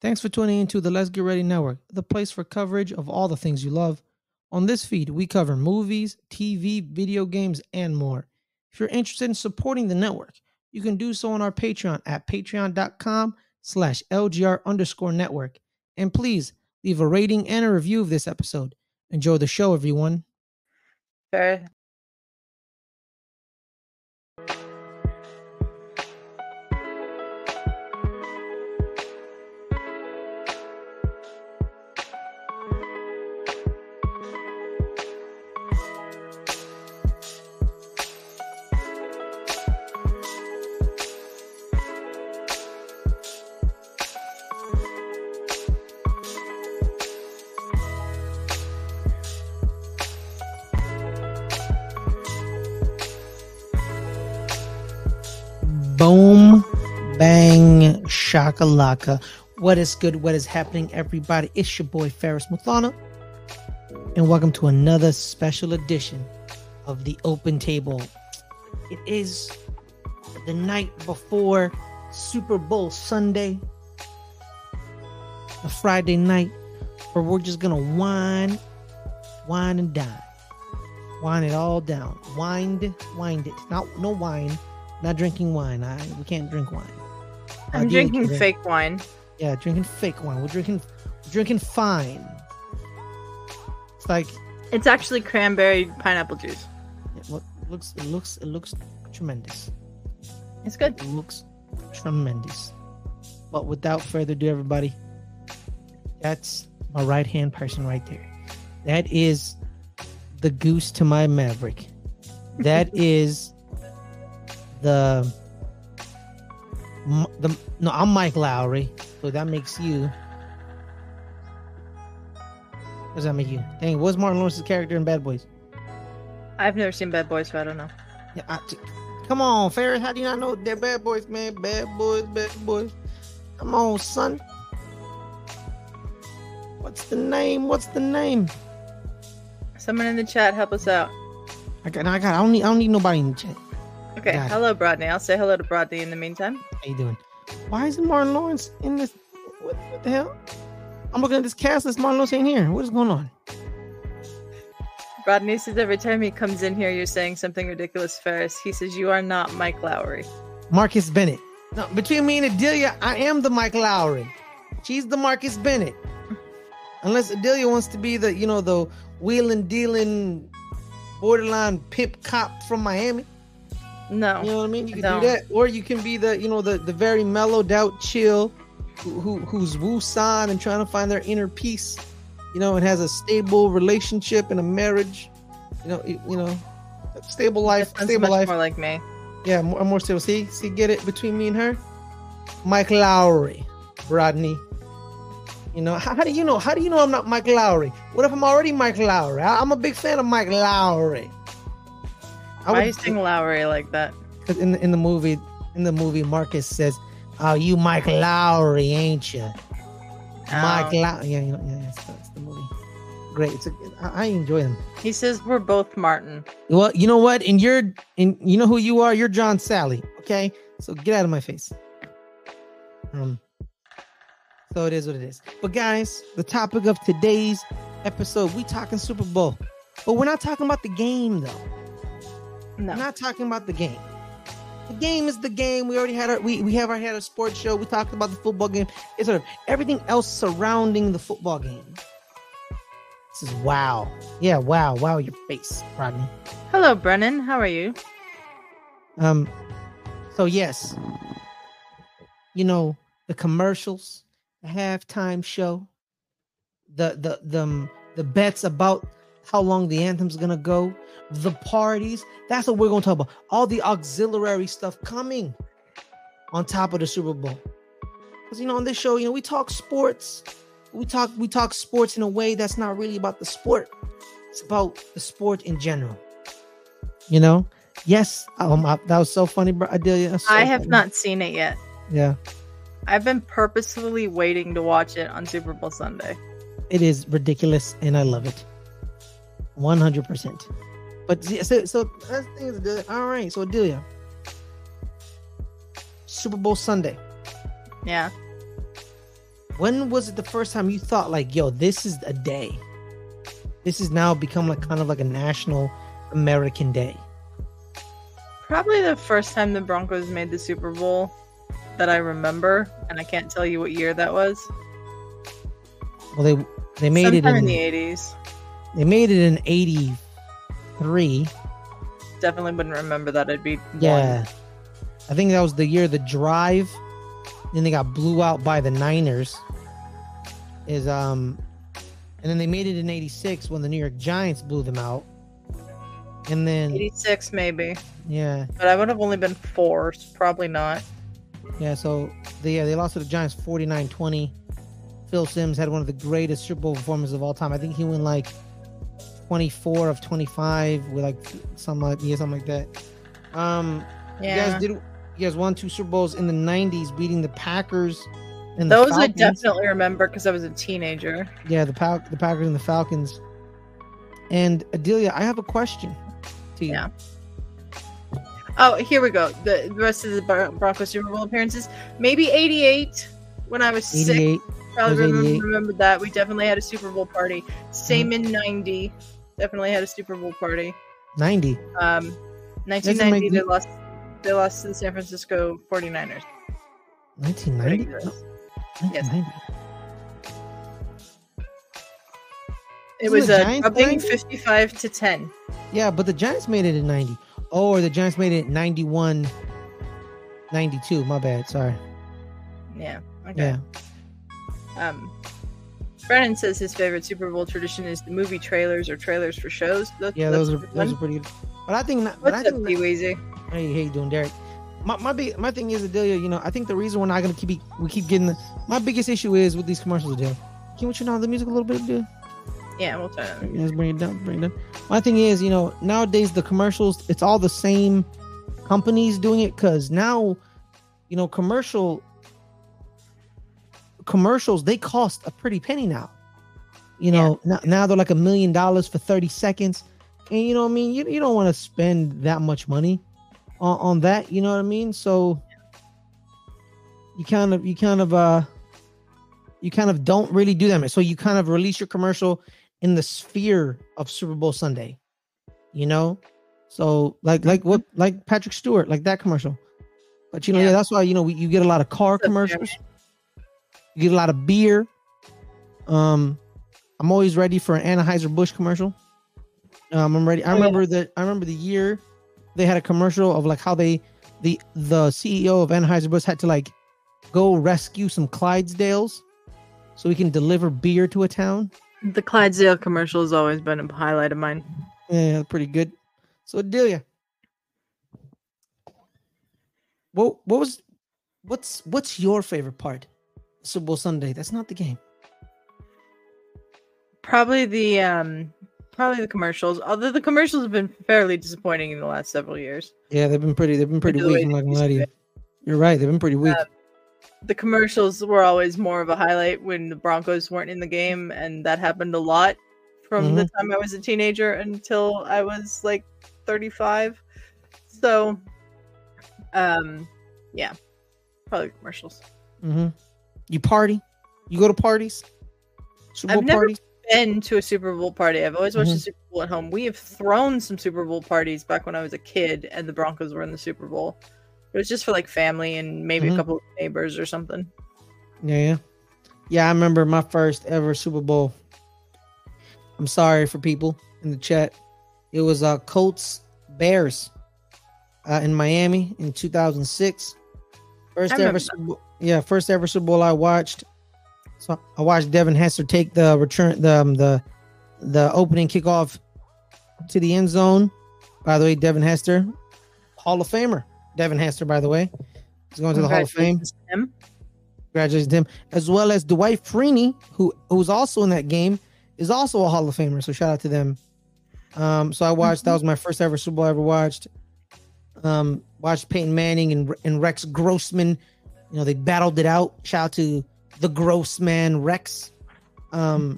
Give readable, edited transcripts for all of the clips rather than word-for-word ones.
Thanks for tuning into the Let's Get Ready Network, the place for coverage of all the things you love. On this feed, we cover movies, TV, video games, and more. If you're interested in supporting the network, you can do so on our Patreon at patreon.com/LGR_network. And please leave a rating and a review of this episode. Enjoy the show, everyone. Fair. Boom, bang, shakalaka. What is good? What is happening, everybody? It's your boy, Ferris Muthana. And welcome to another special edition of the Open Table. It is the night before Super Bowl Sunday, a Friday night, where we're just going to wine and dine. Wine it all down. Wind it. No wine. Not drinking wine. We can't drink wine. I'm drinking fake wine. Yeah, drinking fake wine. We're drinking fine. It's like it's actually cranberry pineapple juice. Yeah, it looks tremendous. It's good. It looks tremendous. But without further ado, everybody, that's my right hand person right there. That is the goose to my Maverick. That is I'm Mike Lowry, so that makes you. What does that make you? Dang, what's Martin Lawrence's character in Bad Boys? I've never seen Bad Boys, so I don't know. Yeah, come on, Ferris. How do you not know they're Bad Boys, man? Bad Boys. Come on, son. What's the name? Someone in the chat, help us out. I don't need nobody in the chat. Okay, hello, Brodney. I'll say hello to Brodney in the meantime. How you doing? Why isn't Martin Lawrence in this? What the hell? I'm looking at this cast list. Martin Lawrence ain't here. What is going on? Brodney says every time he comes in here, you're saying something ridiculous, Ferris. He says you are not Mike Lowry. Marcus Bennett. No, between me and Adelia, I am the Mike Lowry. She's the Marcus Bennett. Unless Adelia wants to be the wheeling, dealing, borderline pimp cop from Miami. No, you know what I mean. You can do that, or you can be the very mellowed out, chill, who's woo-san and trying to find their inner peace, and has a stable relationship and a marriage, stable life. Stable life. More like me. Yeah, more stable. See, get it between me and her. Mike Lowry, Rodney. How do you know? How do you know I'm not Mike Lowry? What if I'm already Mike Lowry? I'm a big fan of Mike Lowry. Why are you saying Lowry like that? Because in the movie, Marcus says, "Oh, you Mike Lowry, ain't you?" Oh. Mike Lowry. Yeah, that's the movie. Great. I enjoy him. He says we're both Martin. Well, you know what? And you know who you are. You're John Sally. Okay, so get out of my face. So it is what it is. But guys, the topic of today's episode, we talking Super Bowl, but we're not talking about the game though. No. I'm not talking about the game. The game is the game. We already had had a sports show. We talked about the football game. It's sort of everything else surrounding the football game. This is wow. Yeah, wow your face, Rodney. Hello, Brennan. How are you? So yes, the commercials, the halftime show, the bets about how long the anthem's gonna go, the parties. That's what we're gonna talk about. All the auxiliary stuff coming on top of the Super Bowl. Because on this show, we talk sports. We talk sports in a way that's not really about the sport. It's about the sport in general. Yes. That was so funny, bro. Adelia. I have not seen it yet. Yeah. I've been purposefully waiting to watch it on Super Bowl Sunday. It is ridiculous, and I love it. 100%. But so that's the thing is, Adelia. All right, so Adelia, Super Bowl Sunday. Yeah. when was it the first time you thought like, yo, this is a day? This has now become like kind of like a national American day. Probably the first time the Broncos made the Super Bowl that I remember, and I can't tell you what year that was. Well, they made sometime it in the 80s. They made it in 83. Definitely wouldn't remember that. I'd be yeah. I think that was the year the drive. Then they got blew out by the Niners. And then they made it in 86 when the New York Giants blew them out. And then 86 maybe. Yeah. But I would have only been 4, so probably not. Yeah, so they lost to the Giants 49-20. Phil Simms had one of the greatest Super Bowl performances of all time. I think he went like 24 of 25 with like something like that. Yeah. You guys won 2 Super Bowls in the 90s, beating the Packers and those the I Falcons. definitely remember because I was a teenager. Yeah, the Packers and the Falcons. And Adelia, I have a question to you. Yeah. Oh, here we go. The rest of the Broncos Super Bowl appearances. Maybe 88 when I was 88. 6. Probably 88. remember that. We definitely had a Super Bowl party. Same in 90. Definitely had a Super Bowl party. 90. 1990 they lost to the San Francisco 49ers. 1990? Yes. 1990. It was the a Giants drubbing 90? 55-10. Yeah, but the Giants made it in 90. Oh, or the Giants made it 91, 92. My bad. Sorry. Yeah. Okay. Yeah. Brennan says his favorite Super Bowl tradition is the movie trailers or trailers for shows. Those are pretty good. But I think What's up, P-Weezy? Hey, how you doing, Derek? My thing is, Adelia, I think the reason we're not gonna keep getting my biggest issue is with these commercials, Adelia. Can we turn down the music a little bit, Adelia? Yeah, we'll turn it. Let's bring it down. My thing is, nowadays the commercials, it's all the same companies doing it because now, commercials they cost a pretty penny now. Now they're like $1 million for 30 seconds, and you don't want to spend that much money on that. You know what I mean? So you kind of don't really do that. So you kind of release your commercial in the sphere of Super Bowl Sunday, so like Patrick Stewart, like that commercial. But that's why you get a lot of car commercials, you get a lot of beer. I'm always ready for an Anheuser-Busch commercial. I'm ready. I remember the year they had a commercial of like how the CEO of Anheuser-Busch had to like go rescue some Clydesdales so he can deliver beer to a town. The Clydesdale commercial has always been a highlight of mine. Yeah, pretty good. So Adelia, what's your favorite part of Super Bowl Sunday? That's not the game. Probably the commercials. Although the commercials have been fairly disappointing in the last several years. Yeah, they've been pretty weak. I'm not gonna lie to you. You're right. They've been pretty weak. The commercials were always more of a highlight when the Broncos weren't in the game, and that happened a lot from the time I was a teenager until I was like 35. So, yeah, probably commercials. You party? You go to parties? Super Bowl parties? Been to a Super Bowl party. I've always watched the Super Bowl at home. We have thrown some Super Bowl parties back when I was a kid, and the Broncos were in the Super Bowl. It was just for like family and maybe a couple of neighbors or something. Yeah. I remember my first ever Super Bowl. I'm sorry for people in the chat. It was Colts Bears in Miami in 2006. First ever Super Bowl I watched. So I watched Devin Hester take the return, the opening kickoff to the end zone. By the way, Devin Hester, Hall of Famer. Devin Hester, by the way, is going to the Hall of Fame. Congratulations to him, as well as Dwight Freeney, who's also in that game, is also a Hall of Famer. So shout out to them. So I watched. That was my first ever Super Bowl I ever watched. Watched Peyton Manning and Rex Grossman. They battled it out. Shout out to the Grossman Rex. Brian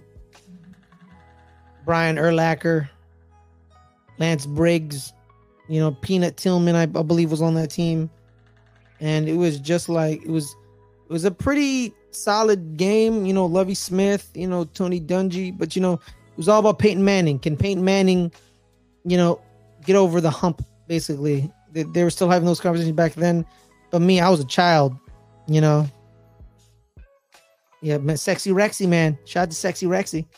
Urlacher, Lance Briggs, Peanut Tillman, I believe, was on that team. And it was just like, it was a pretty solid game. Lovie Smith, Tony Dungy, but it was all about Peyton Manning. Can Peyton Manning, get over the hump? Basically, they were still having those conversations back then. But me, I was a child. Yeah, man, Sexy Rexy, man. Shout out to Sexy Rexy.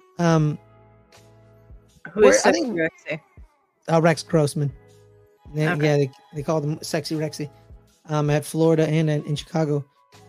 Who is Sexy Rexy? Rex Grossman. Okay. Yeah, they called him Sexy Rexy. At Florida and in Chicago.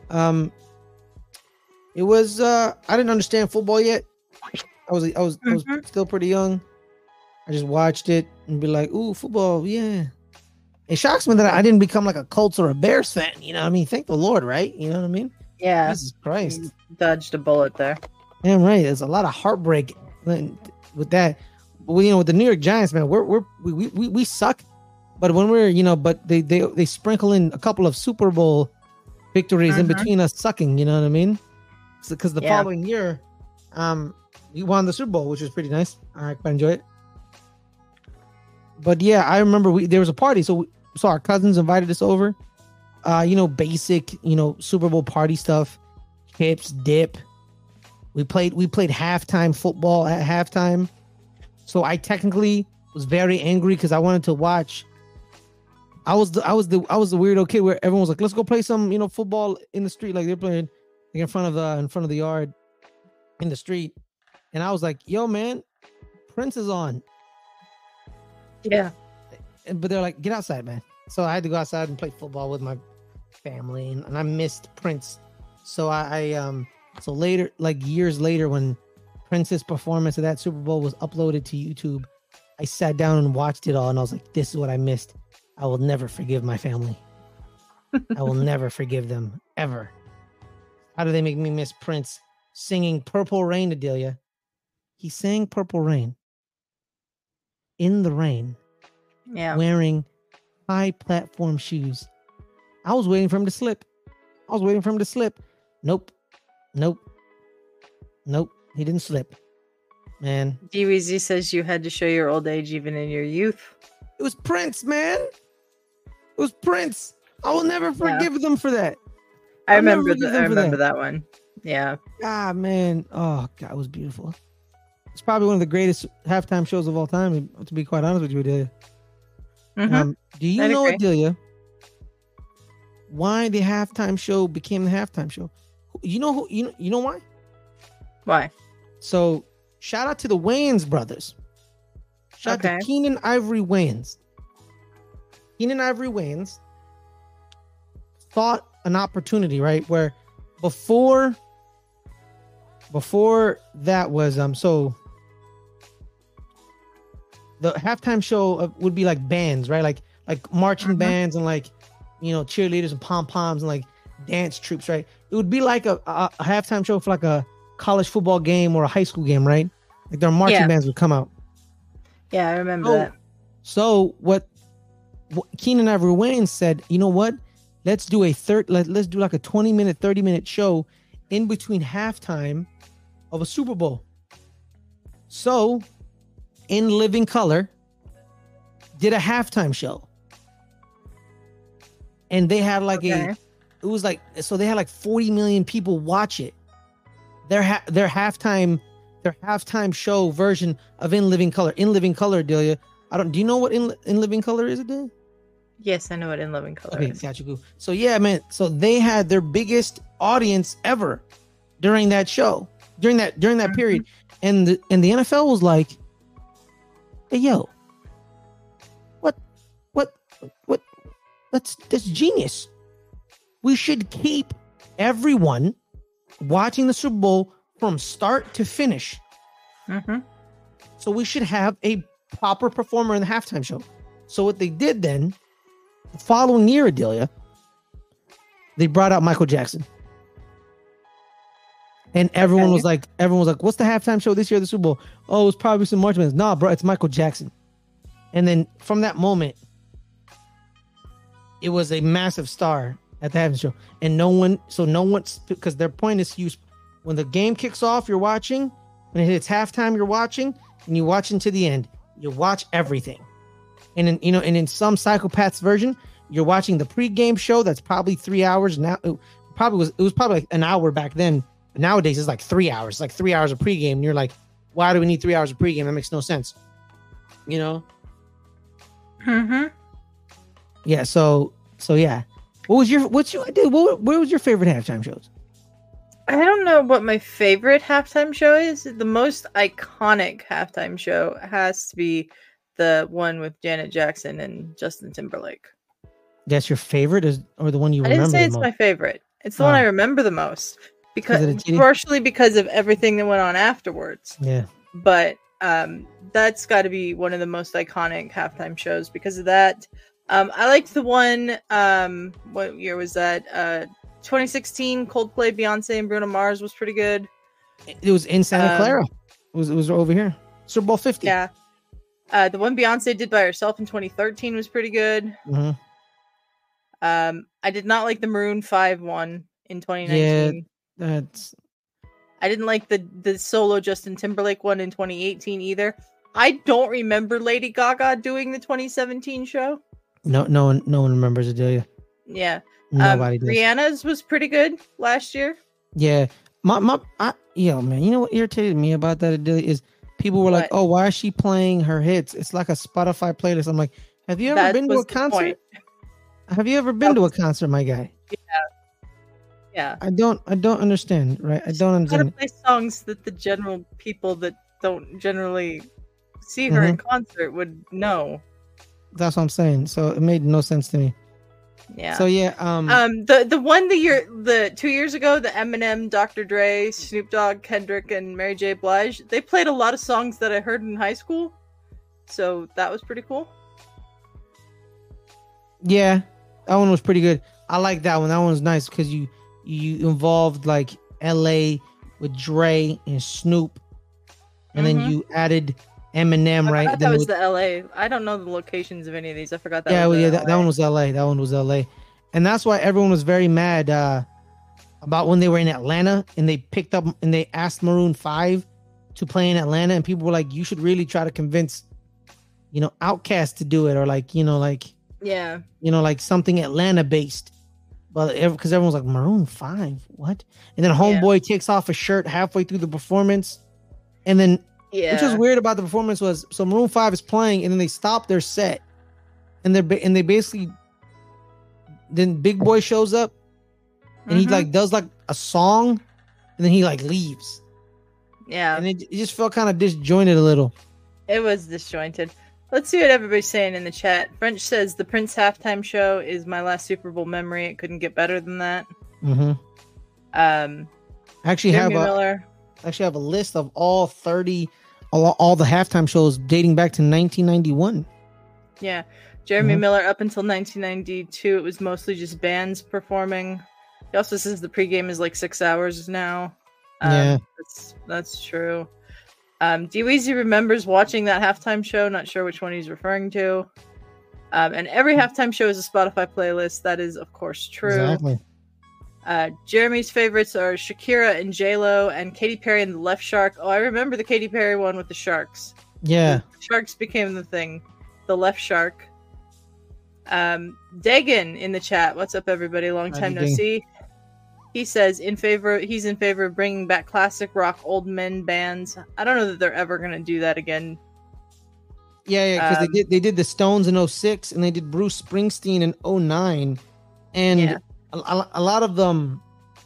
It was I didn't understand football yet. I was still pretty young. I just watched it and be like, ooh, football, yeah. It shocks me that I didn't become like a Colts or a Bears fan. You know what I mean? Thank the Lord, right? You know what I mean? Yeah. Jesus Christ. You dodged a bullet there. Damn right. There's a lot of heartbreak with that. With the New York Giants, man, we suck. But when but they sprinkle in a couple of Super Bowl victories in between us sucking. You know what I mean? Because the following year, we won the Super Bowl, which was pretty nice. I quite enjoy it. But yeah, I remember there was a party, so our cousins invited us over. Basic, Super Bowl party stuff, chips, dip. We played halftime football at halftime. So I technically was very angry because I wanted to watch. I was the weirdo kid where everyone was like, let's go play some, football in the street. Like they're playing like in front of the yard in the street. And I was like, yo, man, Prince is on. Yeah. But they're like, get outside, man. So I had to go outside and play football with my family, and I missed Prince. So so later, like years later, when Prince's performance of that Super Bowl was uploaded to YouTube, I sat down and watched it all, and I was like, this is what I missed. I will never forgive my family. I will never forgive them, ever. How do they make me miss Prince singing Purple Rain, Adelia? He sang Purple Rain in the rain, wearing high platform shoes. I was waiting for him to slip. Nope. He didn't slip. Man. DWZ says you had to show your old age even in your youth. It was Prince, man. It was Prince. I will never forgive them for that. I remember that one. Yeah. Ah, man. Oh, God, it was beautiful. It's probably one of the greatest halftime shows of all time, to be quite honest with you, Adelia. Do you know, Adelia, why the halftime show became the halftime show? You know why? Why? So, shout out to the Wayans brothers. Shout out to Keenan Ivory Wayans. Keenan Ivory Wayans thought an opportunity, right? Where before that was so the halftime show would be like bands, right? Like marching bands and like cheerleaders and pom poms and like dance troops, right? It would be like a halftime show for like a college football game or a high school game, right? Like their marching bands would come out. Yeah, I remember that. So what Keenan Ivory Wayans said, you know what? Let's do like a 20-minute, 30-minute show in between halftime of a Super Bowl. So, In Living Color did a halftime show. And they had like they had like 40 million people watch it. Their halftime show version of In Living Color. In Living Color, Adelia. Do you know what In Living Color is, Adelia? Yes, I know what In Living Color is. Got you, cool. So yeah, man. So they had their biggest audience ever during that show, during that period, and the NFL was like, "Hey, yo, what? That's genius. We should keep everyone watching the Super Bowl from start to finish. So we should have a proper performer in the halftime show." So what they did then, the following year, Adelia, they brought out Michael Jackson. And everyone was like, what's the halftime show this year of the Super Bowl? Oh, it's probably some marching bands. Nah, bro, it's Michael Jackson. And then from that moment, it was a massive star at the halftime show. And no one, because their point is when the game kicks off, you're watching. When it hits halftime, you're watching. And you watch into the end. You watch everything. And in some psychopath's version, you're watching the pregame show that's probably 3 hours now, it was probably like an hour back then. But nowadays it's like 3 hours, like 3 hours of pregame. And you're like, why do we need 3 hours of pregame? That makes no sense. You know? Mm-hmm. Yeah. So yeah. Where was your favorite halftime shows? I don't know what my favorite halftime show is. The most iconic halftime show has to be the one with Janet Jackson and Justin Timberlake. That's your favorite, or the one you remember? I didn't say the it's most? My favorite. It's the one I remember the most partially because of everything that went on afterwards. Yeah, but that's got to be one of the most iconic halftime shows because of that. I liked the one. What year was that? 2016 Coldplay, Beyonce, and Bruno Mars was pretty good. It was in Santa Clara. It was over here. Super Bowl 50. Yeah. The one Beyonce did by herself in 2013 was pretty good. Mm-hmm. I did not like the Maroon 5 one in 2019. Yeah, I didn't like the solo Justin Timberlake one in 2018 either. I don't remember Lady Gaga doing the 2017 show. No one remembers it, do you? Yeah. Nobody does. Rihanna's was pretty good last year. Yeah. Man, you know what irritated me about that is people were like, oh, why is she playing her hits? It's like a Spotify playlist. I'm like, have you ever been to a concert? Have you ever been to a concert, my guy? Yeah. I don't understand, right? I don't understand. Gotta play songs that the general people that don't generally see her in concert would know. That's what I'm saying. So it made no sense to me. Yeah. So yeah. The one the 2 years ago, the Eminem, Dr. Dre, Snoop Dogg, Kendrick, and Mary J. Blige, they played a lot of songs that I heard in high school. So that was pretty cool. Yeah, that one was pretty good. I like that one. That one was nice because you involved like LA with Dre and Snoop, and then you added Eminem, right? I thought that was the LA. I don't know the locations of any of these. I forgot that. That one was LA. That one was LA, and that's why everyone was very mad about when they were in Atlanta and they picked up and they asked Maroon 5 to play in Atlanta, and people were like, "You should really try to convince, Outkast to do it, or like something Atlanta based." But because everyone was like, Maroon 5, what? And then Homeboy takes off a shirt halfway through the performance, and then. Yeah. Which was weird about the performance was so Maroon 5 is playing and then they stop their set and they basically then Big Boy shows up and he like does like a song and then he like leaves. Yeah. And it just felt kind of disjointed a little. It was disjointed. Let's see what everybody's saying in the chat. French says the Prince halftime show is my last Super Bowl memory. It couldn't get better than that. Mm-hmm. I actually have a list of all the halftime shows dating back to 1991. Yeah. Jeremy Miller, up until 1992, it was mostly just bands performing. He also says the pregame is like 6 hours now. That's true. D-Weezy remembers watching that halftime show. Not sure which one he's referring to. And every halftime show is a Spotify playlist. That is, of course, true. Exactly. Jeremy's favorites are Shakira and J-Lo and Katy Perry and the Left Shark. Oh, I remember the Katy Perry one with the sharks. Yeah. The sharks became the thing. The Left Shark. Dagan in the chat. What's up, everybody? Long time no see. He says he's in favor of bringing back classic rock old men bands. I don't know that they're ever going to do that again. Yeah, because they did the Stones in 06 and they did Bruce Springsteen in 09. And a lot of the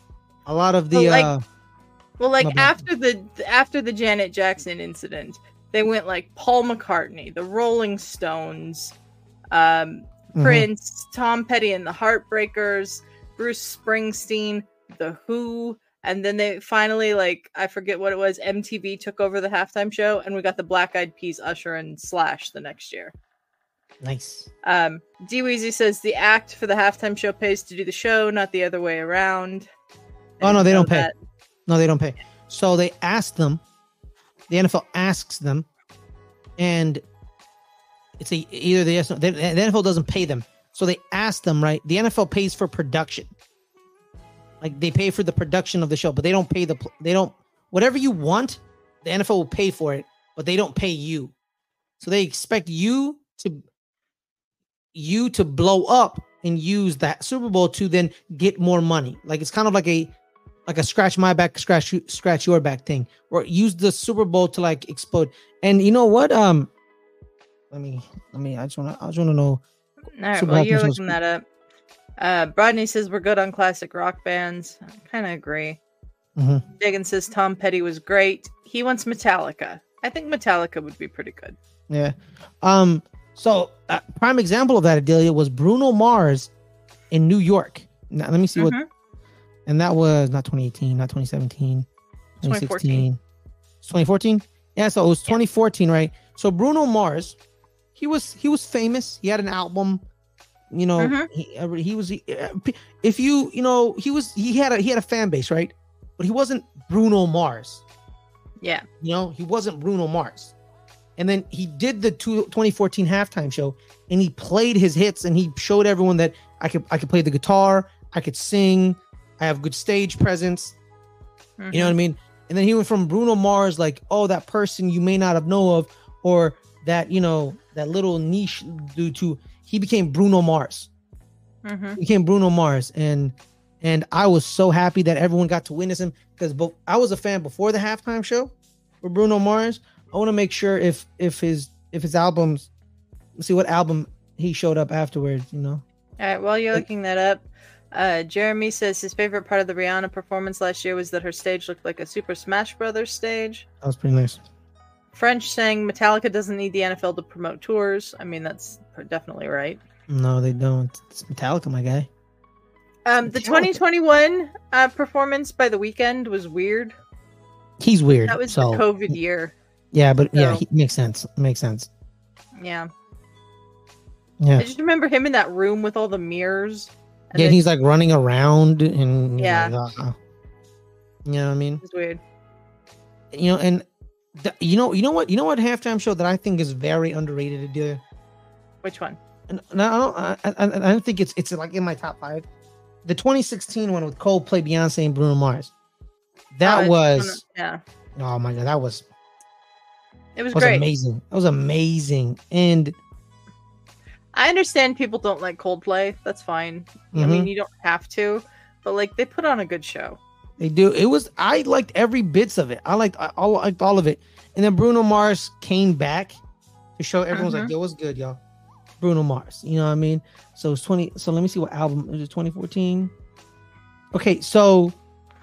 after the Janet Jackson incident, they went like Paul McCartney, the Rolling Stones, Prince, Tom Petty and the Heartbreakers, Bruce Springsteen, The Who, and then they finally, I forget what it was, MTV took over the halftime show, and we got the Black Eyed Peas, Usher, and Slash the next year. Nice. D-Weezy says the act for the halftime show pays to do the show, not the other way around. Oh, no, they don't pay. No, they don't pay. So they asked them, the NFL asks them, and it's either the NFL doesn't pay them. So they asked them, right? The NFL pays for production. Like they pay for the production of the show, but they don't pay whatever you want, the NFL will pay for it, but they don't pay you. So they expect you to blow up and use that Super Bowl to then get more money. Like it's kind of like a scratch my back, scratch your back thing, or use the Super Bowl to like explode. And you know what? Let me. I just wanna know. All right, Super well, Halftime you're Shows. looking that up. Brodney says we're good on classic rock bands. I kind of agree. Mhm. Diggin says Tom Petty was great. He wants Metallica. I think Metallica would be pretty good. Yeah. So prime example of that, Adelia, was Bruno Mars in New York. Now, let me see what. And that was not 2018, not 2017, 2016. 2014. Yeah, so it was 2014, right? So Bruno Mars, he was famous. He had an album. You know, he had a fan base, right? But he wasn't Bruno Mars. Yeah. You know, he wasn't Bruno Mars. And then he did the 2014 halftime show, and he played his hits, and he showed everyone that I could play the guitar, I could sing, I have good stage presence. You know what I mean? And then he went from Bruno Mars, like, oh, that person you may not have known of, or that, you know, that little niche due to, he became Bruno Mars. He became Bruno Mars. And I was so happy that everyone got to witness him, because I was a fan before the halftime show for Bruno Mars. I want to make sure if his albums, let's see what album he showed up afterwards, you know. All right, while you're looking that up, Jeremy says his favorite part of the Rihanna performance last year was that her stage looked like a Super Smash Brothers stage. That was pretty nice. French saying Metallica doesn't need the NFL to promote tours. I mean, that's definitely right. No, they don't. It's Metallica, my guy. The 2021 performance by The Weeknd was weird. He's weird. That was the COVID year. Yeah, but yeah, he makes sense. Makes sense. Yeah. Yeah. I just remember him in that room with all the mirrors. Yeah, he's like running around and yeah. you know what I mean? It's weird. You know, and you know what halftime show that I think is very underrated to do? Which one? And I don't think it's like in my top 5. The 2016 one with Coldplay, Beyonce, and Bruno Mars. That was oh my god, it was great. Amazing. That was amazing. And I understand people don't like Coldplay. That's fine. I mean, you don't have to, but like they put on a good show. They do. I liked every bits of it. I liked all of it. And then Bruno Mars came back to show everyone's like, yo, what's good, y'all? Bruno Mars. You know what I mean? So it's 20. So let me see what album. Is it 2014? Okay, so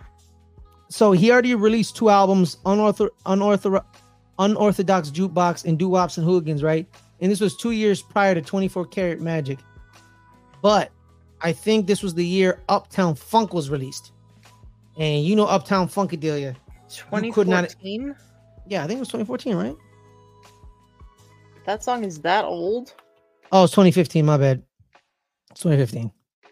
he already released 2 albums, Unorthodox Jukebox and Doo-Wops and Hooligans, right? And this was 2 years prior to 24 Karat Magic. But I think this was the year Uptown Funk was released. And you know Uptown Funk, Adelia. 2014? Yeah, I think it was 2014, right? That song is that old? Oh, it's 2015, my bad. It's 2015.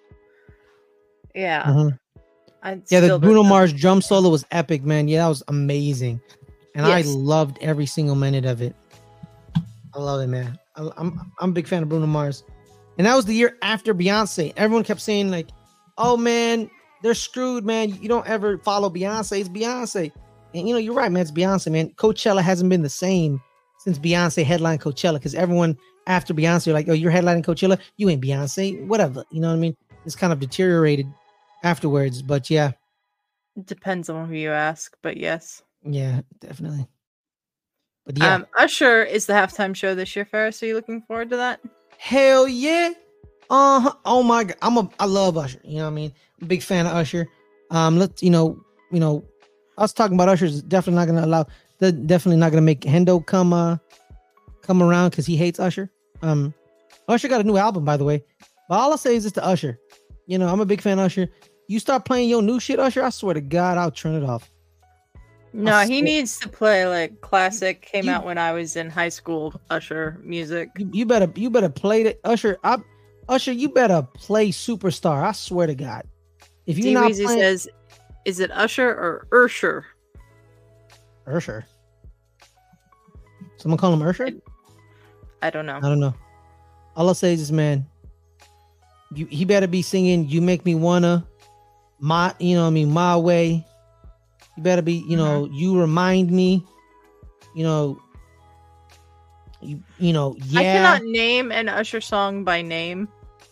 Yeah. Yeah, the Bruno Mars drum solo was epic, man. Yeah, that was amazing. And I loved every single minute of it. I love it, man. I'm a big fan of Bruno Mars. And that was the year after Beyonce. Everyone kept saying like, oh man, they're screwed, man. You don't ever follow Beyonce. It's Beyonce. And you know, you're right, man. It's Beyonce, man. Coachella hasn't been the same since Beyonce headlined Coachella, because everyone after Beyonce are like, oh, you're headlining Coachella? You ain't Beyonce. Whatever. You know what I mean? It's kind of deteriorated afterwards, but yeah. It depends on who you ask, but yes. Yeah, definitely. But yeah. Usher is the halftime show this year, Ferris. Are you looking forward to that? Hell yeah. Oh my god. I love Usher. You know what I mean? I'm a big fan of Usher. Let's us talking about Usher is definitely not gonna make Hendo come around because he hates Usher. Usher got a new album, by the way. But all I'll say is this to Usher. You know, I'm a big fan of Usher. You start playing your new shit, Usher, I swear to God, I'll turn it off. No, he needs to play like classic came out when I was in high school Usher music. You better play the Usher. Usher, you better play Superstar. I swear to God. If you're not playing, says, is it Usher or Ursher? Ursher. Someone call him Ursher? I don't know. I don't know. All I'll say is this, man. He better be singing "You Make Me Wanna," my way. You better be, you remind me, yeah. I cannot name an Usher song by name.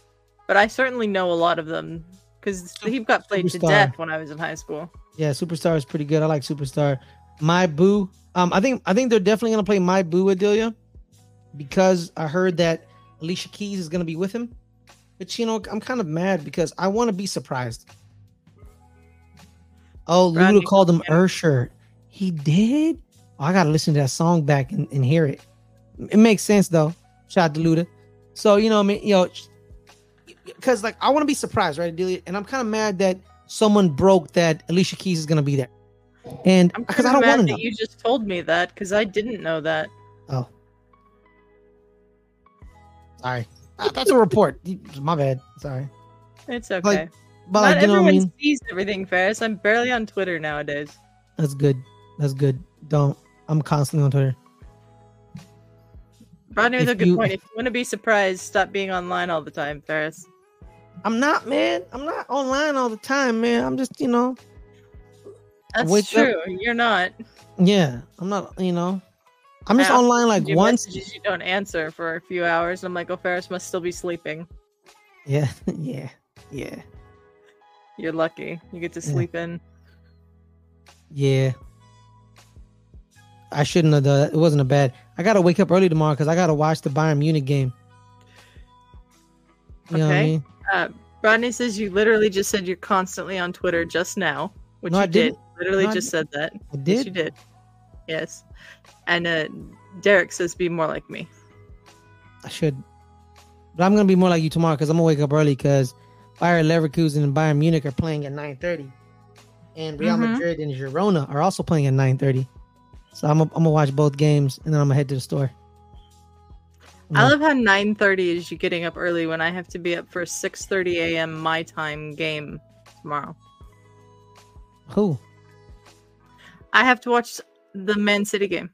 but I certainly know a lot of them because he got played to Superstar. death when I was in high school. Yeah, Superstar is pretty good. I like Superstar. My Boo. I think they're definitely gonna play My Boo Adelia because I heard that Alicia Keys is gonna be with him. But I'm kind of mad because I want to be surprised. Oh, Rodney Luda called him Mulligan. Ursher. He did? Oh, I gotta listen to that song back and hear it. It makes sense though. Shout out to Luda. So because like I want to be surprised, right, Adelia? And I'm kind of mad that someone broke that Alicia Keys is gonna be there. And I'm because kind I of don't want mad to know. that you just told me that because I didn't know that. Oh, sorry. That's a report. My bad. Sorry. It's okay. But Not like, you know what I everyone mean? sees everything, Ferris. I'm barely on Twitter nowadays. That's good. That's good. I'm constantly on Twitter. Rodney with If a good you- point. If you want to be surprised, stop being online all the time, Ferris. I'm not, man. I'm not online all the time, man. I'm just, That's wake up- true. You're not. yeah. I'm not, I'm just I often online like send you once. messages you don't answer for a few hours. I'm like, oh, Ferris must still be sleeping. Yeah. Yeah. Yeah. You're lucky. You get to Yeah. sleep in. Yeah. I shouldn't have done that. It wasn't a bad. I gotta wake up early tomorrow because I gotta watch the Bayern Munich game. You know what I Okay. mean? Rodney says you literally just said you're constantly on Twitter just now, which No, you I did. didn't. Literally No, I just said that. I Yes, did. you did. Yes. And Derek says be more like me. I should. But I'm gonna be more like you tomorrow because I'm gonna wake up early because Bayer Leverkusen and Bayern Munich are playing at 9:30, and Real Mhm. Madrid and Girona are also playing at 9:30. So I'm gonna watch both games and then I'm gonna head to the store. I Yeah. love how 9:30 is you getting up early when I have to be up for a 6:30 a.m. my time game tomorrow. Who? I have to watch the Man City game.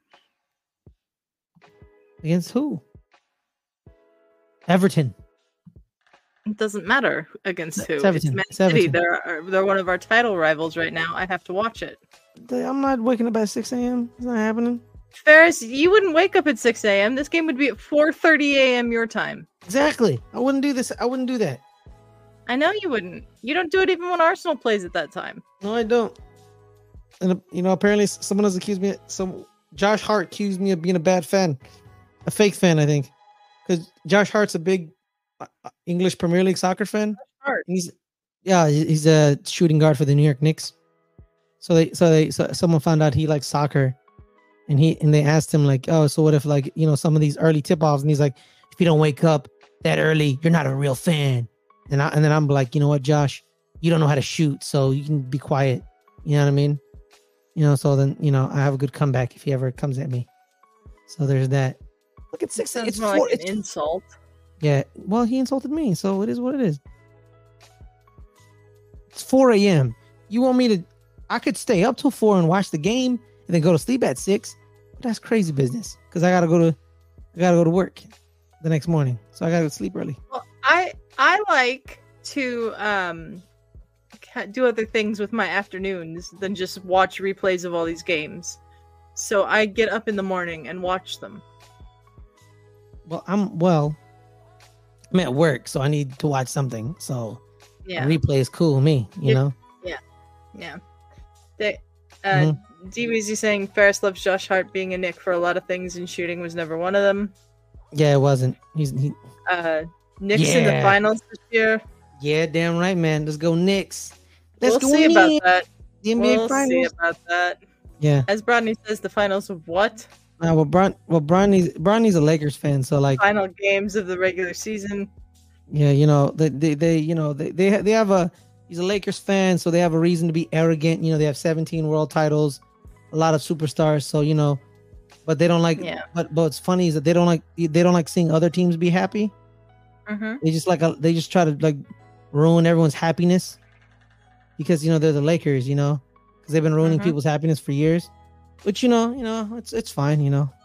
Against who? Everton. It doesn't matter against It's who. It's Everton. Man It's City. Everton. They're one of our title rivals right now. I have to watch it. I'm not waking up at 6 a.m. It's not happening. Ferris, you wouldn't wake up at 6 a.m. This game would be at 4:30 a.m. your time. Exactly. I wouldn't do this. I wouldn't do that. I know you wouldn't. You don't do it even when Arsenal plays at that time. No, I don't. And apparently someone has accused me. Josh Hart accused me of being a bad fan, a fake fan, I think, because Josh Hart's a big English Premier League soccer fan. Hart. He's a shooting guard for the New York Knicks. So someone found out he likes soccer, and they asked him like, oh, so what if like some of these early tip offs, and he's like, if you don't wake up that early, you're not a real fan. And then I'm like, you know what, Josh, you don't know how to shoot, so you can be quiet. You know what I mean? So then I have a good comeback if he ever comes at me. So there's that. Look at 6. Sounds It's more 4. like an insult. Yeah. Well, he insulted me, so it is what it is. It's 4 a.m. You want me to? I could stay up till 4 and watch the game, and then go to sleep at 6. But that's crazy business because I gotta go to work the next morning, so I gotta sleep early. Well, I like to do other things with my afternoons than just watch replays of all these games. So I get up in the morning and watch them. Well, I'm at work, so I need to watch something. So Yeah. replay is cool with me, you know. Yeah. DWZ saying Ferris loves Josh Hart being a Nick for a lot of things, and shooting was never one of them. Yeah, it wasn't. He. Knicks in the Yeah. finals this year. Yeah, damn right, man. Let's go Knicks. Let's We'll go see about Knicks. that. The NBA We'll see finals. about that. Yeah. As Brodney says, the finals of what? Bronny's a Lakers fan, so like, Final games of the regular season. yeah, they have a. He's a Lakers fan, so they have a reason to be arrogant. They have 17 world titles, a lot of superstars. So but they don't like. Yeah. But what's funny is that they don't like seeing other teams be happy. Mm-hmm. They just try to like ruin everyone's happiness because they're the Lakers, because they've been ruining Mhm. people's happiness for years. Which it's fine,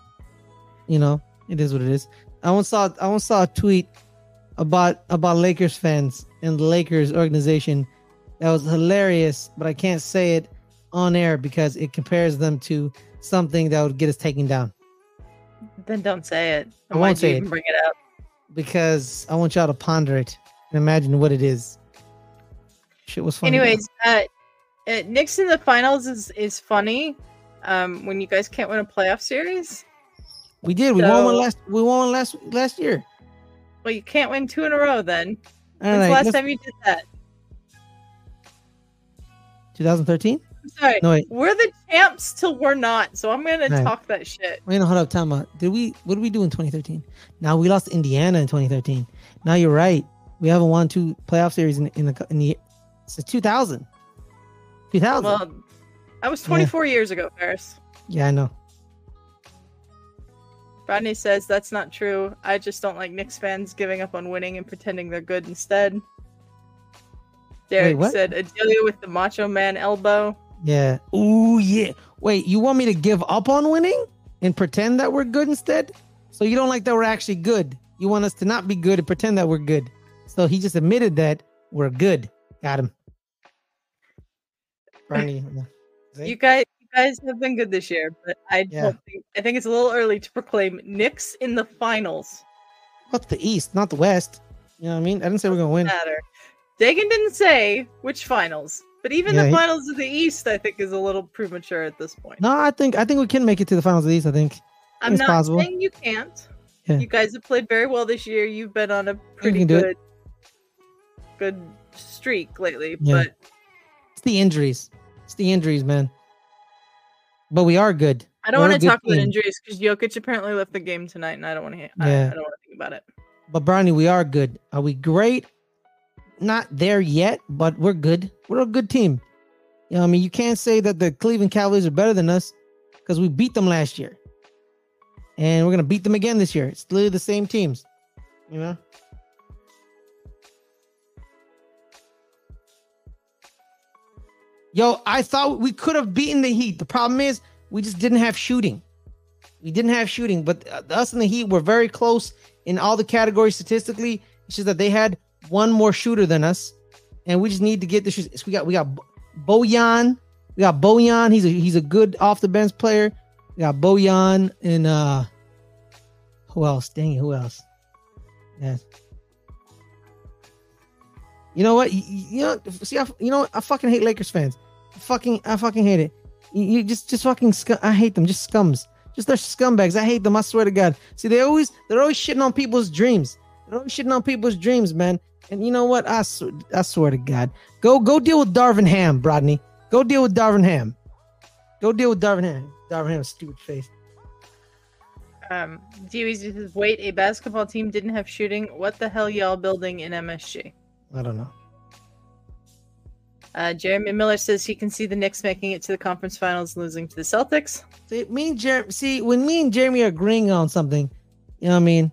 it is what it is. I once saw a tweet about Lakers fans and the Lakers organization that was hilarious, but I can't say it on air because it compares them to something that would get us taken down. Then don't say it. I won't Why'd you say even it. bring it up? Because I want y'all to ponder it can imagine what it is. Shit was funny. Anyways, Knicks in the finals is funny. When you guys can't win a playoff series. We did. We won one last year. Well, you can't win 2 in a row then. All When's right, the last time you did that? 2013? I'm sorry. No, wait. We're the champs till we're not, so I'm gonna Right. talk that shit. Wait, no, hold up, time out. What did we do in 2013? Now we lost to Indiana in 2013. Now you're right. We haven't won 2 playoff series in the since 2000. 2000. Well, that was 24 years ago, Ferris. Yeah, I know. Rodney says that's not true. I just don't like Knicks fans giving up on winning and pretending they're good instead. Derek what? said Adelia with the Macho Man elbow. Yeah. Ooh, yeah. Wait, you want me to give up on winning and pretend that we're good instead? So you don't like that we're actually good. You want us to not be good and pretend that we're good. So he just admitted that we're good. Got him. Bernie. You guys have been good this year, but I think it's a little early to proclaim Knicks in the finals. What's the East, not the West? You know what I mean? I didn't say we're gonna win. Matter. Dagan didn't say which finals, but even the finals of the East, I think, is a little premature at this point. No, I think we can make it to the finals of the East. I think I'm not possible. saying you can't. Yeah. You guys have played very well this year. You've been on a pretty good streak lately, but it's the injuries. It's the injuries, man. But we are good. I don't want to talk about injuries because Jokic apparently left the game tonight, and I don't want to. I don't want to think about it. But Brownie, we are good. Are we great? Not there yet, but we're good. We're a good team. You know, I mean, you can't say that the Cleveland Cavaliers are better than us because we beat them last year, and we're gonna beat them again this year. It's literally the same teams. You know. Yo, I thought we could have beaten the Heat. The problem is we just didn't have shooting. But us and the Heat were very close in all the categories statistically. It's just that they had one more shooter than us, and we just need to get the shooters. We got Bojan. We got Bojan. He's a good off the bench player. We got Bojan and who else? Dang it, who else? Yeah. You know what? I fucking hate Lakers fans. I fucking hate it. You just fucking I hate them. Just scums. Just they're scumbags. I hate them. I swear to God. See, they're always shitting on people's dreams. They're always shitting on people's dreams, man. And you know what? I swear to God. Go deal with Darvin Ham, Brodney. Go deal with Darvin Ham. Darvin Ham's stupid face. Dewey says, wait, a basketball team didn't have shooting. What the hell y'all building in MSG? I don't know. Jeremy Miller says he can see the Knicks making it to the conference finals, losing to the Celtics. When me and Jeremy are agreeing on something, you know what I mean?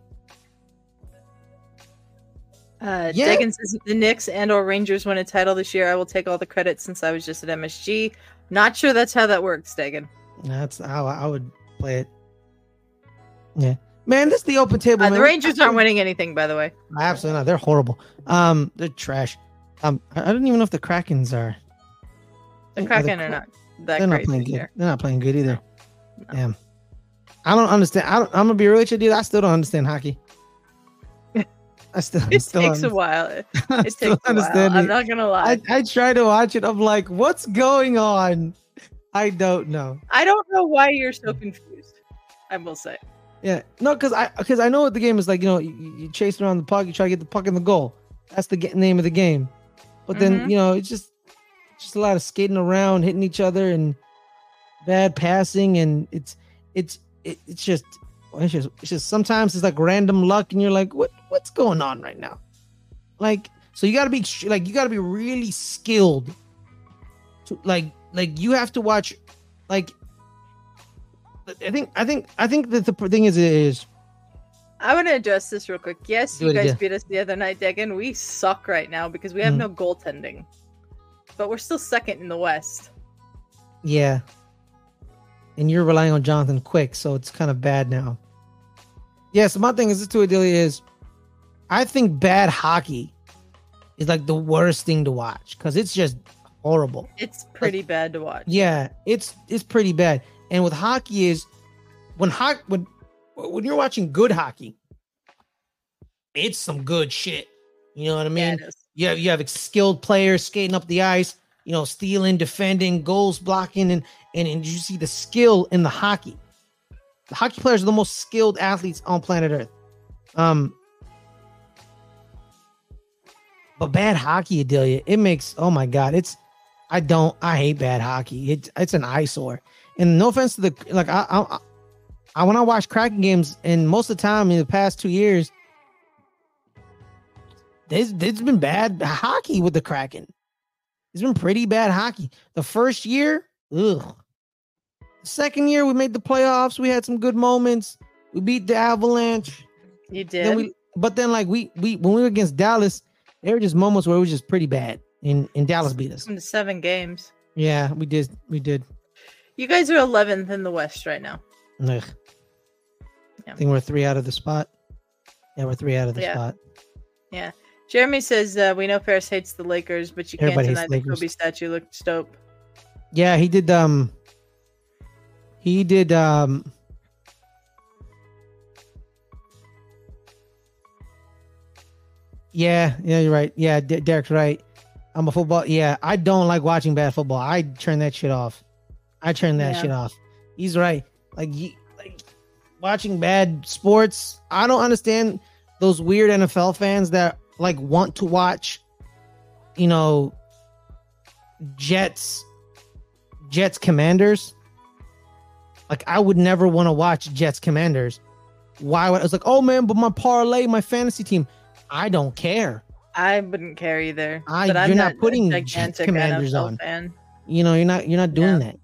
Dagan says if the Knicks and/or Rangers win a title this year, I will take all the credit since I was just at MSG. Not sure that's how that works, Dagan. That's how I would play it. Yeah, man, this is the open table. Man. The Rangers aren't winning anything, by the way. Absolutely not. They're horrible. They're trash. I don't even know if the Krakens are. The Kraken are not that they're great. Not playing good. They're not playing good either. No. Damn. I don't understand. I'm gonna be real with you, dude. I still don't understand hockey. It takes a while. It takes a while. I'm not gonna lie. I try to watch it. I'm like, what's going on? I don't know. I don't know why you're so confused. I will say. Yeah, no, because I know what the game is like. You know, you chase around the puck, you try to get the puck in the goal. That's the name of the game. But then it's just a lot of skating around, hitting each other, and bad passing, and it's just sometimes it's like random luck, and you're like, what's going on right now? Like, so you got to be really skilled to like you have to watch like. I think that the thing is I want to address this real quick. Yes, you guys beat us the other night, Degan. We suck right now because we have no goaltending, but we're still second in the West. Yeah, and you're relying on Jonathan Quick, so it's kind of bad now. Yeah, so my thing is this to Adelia is, I think bad hockey is like the worst thing to watch because it's just horrible. It's pretty bad to watch. Yeah, it's pretty bad. And with hockey is when you're watching good hockey, it's some good shit. You know what I mean? Yeah, You have skilled players skating up the ice, stealing, defending, goals blocking, and you see the skill in the hockey. The hockey players are the most skilled athletes on planet Earth. But bad hockey, Adelia, it makes, oh my God, I hate bad hockey. It's an eyesore. And no offense to when I watch Kraken games, and most of the time in the past 2 years, there's been bad hockey with the Kraken. It's been pretty bad hockey. The first year, ugh. The second year, we made the playoffs. We had some good moments. We beat the Avalanche. You did. But then when we were against Dallas, there were just moments where it was just pretty bad, and Dallas beat us. In the 7 games. Yeah, we did. You guys are 11th in the West right now. Ugh. Yeah. I think we're 3 out of the spot. Yeah, we're 3 out of the spot. Yeah. Jeremy says, we know Ferris hates the Lakers, but you Everybody can't hates deny the Lakers. Kobe statue looks dope. Yeah, he did. Yeah, you're right. Yeah, Derek's right. I'm a football. Yeah, I don't like watching bad football. I turn that shit off. Shit off. He's right. Like watching bad sports. I don't understand those weird NFL fans that want to watch, Jets Commanders. Like, I would never want to watch Jets Commanders. Why would I was like, oh man, but my parlay, my fantasy team. I don't care. I wouldn't care either. You're not putting Jets Commanders NFL on. Fan. You're not doing that.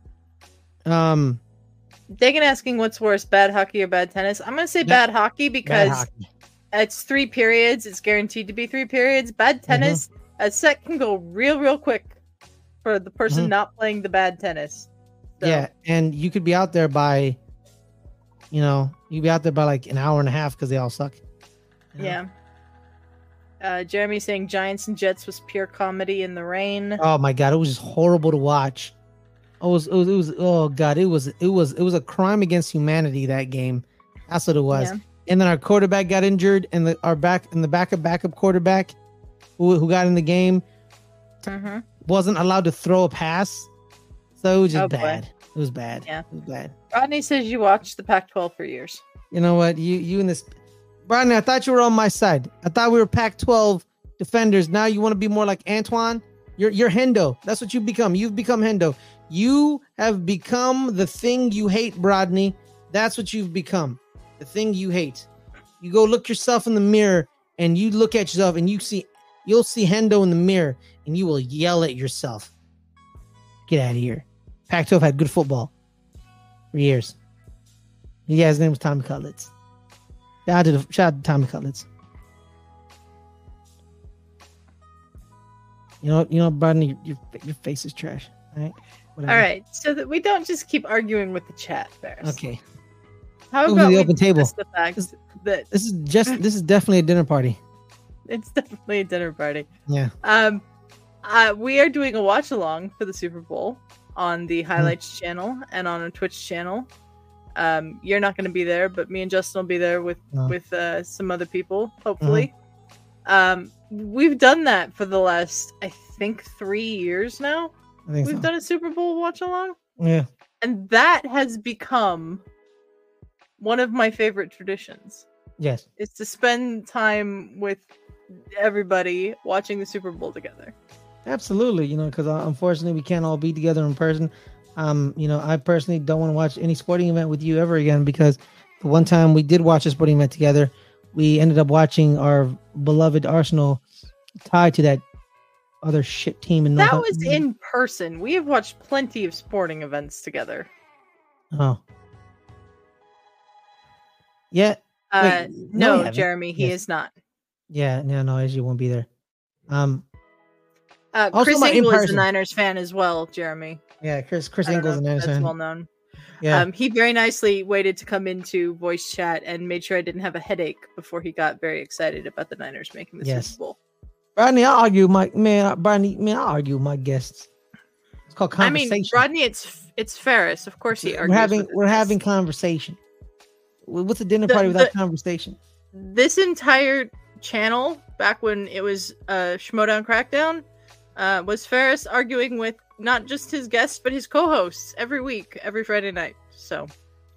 Dagan asking what's worse, bad hockey or bad tennis? I'm gonna say bad hockey because it's 3 periods. It's guaranteed to be 3 periods. Bad tennis, a set can go real quick for the person not playing the bad tennis. So. Yeah, and you could be out there by, you'd be out there by like an hour and a half because they all suck. Yeah. Jeremy saying Giants and Jets was pure comedy in the rain. Oh my God, it was just horrible to watch. It was oh God, it was a crime against humanity, that game. That's what it was. Yeah. And then our quarterback got injured, and the backup quarterback who got in the game wasn't allowed to throw a pass. So it was just bad. Boy. It was bad. Yeah. It was bad. Rodney says you watched the Pac-12 for years. You know what? You and this Rodney, I thought you were on my side. I thought we were Pac-12 defenders. Now you want to be more like Antoine? You're Hendo. That's what you've become. You've become Hendo. You have become the thing you hate, Rodney. That's what you've become. The thing you hate. You go look yourself in the mirror and you look at yourself and you'll see Hendo in the mirror and you will yell at yourself. Get out of here. Pac-12 had good football for years. Yeah, his name was Tommy Cutlets. Shout out to Tommy Cutlets. You know, Rodney, your face is trash. All right. Whatever. All right, so that we don't just keep arguing with the chat, Ferris. Okay. How about the open table? The fact that this is definitely a dinner party. It's definitely a dinner party. Yeah. We are doing a watch along for the Super Bowl on the Highlights channel and on a Twitch channel. You're not going to be there, but me and Justin will be there with some other people, hopefully. We've done that for the last, I think, 3 years now. We've done a Super Bowl watch along. Yeah. And that has become one of my favorite traditions. Yes. Is to spend time with everybody watching the Super Bowl together. Absolutely. Because unfortunately we can't all be together in person. I personally don't want to watch any sporting event with you ever again, because the one time we did watch a sporting event together, we ended up watching our beloved Arsenal tie to that other shit team. That was in person. We have watched plenty of sporting events together. Oh. Yeah. No, Jeremy, he is not. Yeah, no, as you won't be there. Chris Engel is a Niners fan as well, Jeremy. Yeah, Chris Engel is a Niners fan. That's well known. Yeah. He very nicely waited to come into voice chat and made sure I didn't have a headache before he got very excited about the Niners making the Super Bowl. Rodney, I argue with my guests. It's called conversation. I mean, Rodney, it's Ferris. Of course he argues. We're having conversation. What's a dinner party without conversation? This entire channel back when it was Schmodown Crackdown was Ferris arguing with not just his guests but his co-hosts every week, every Friday night. So,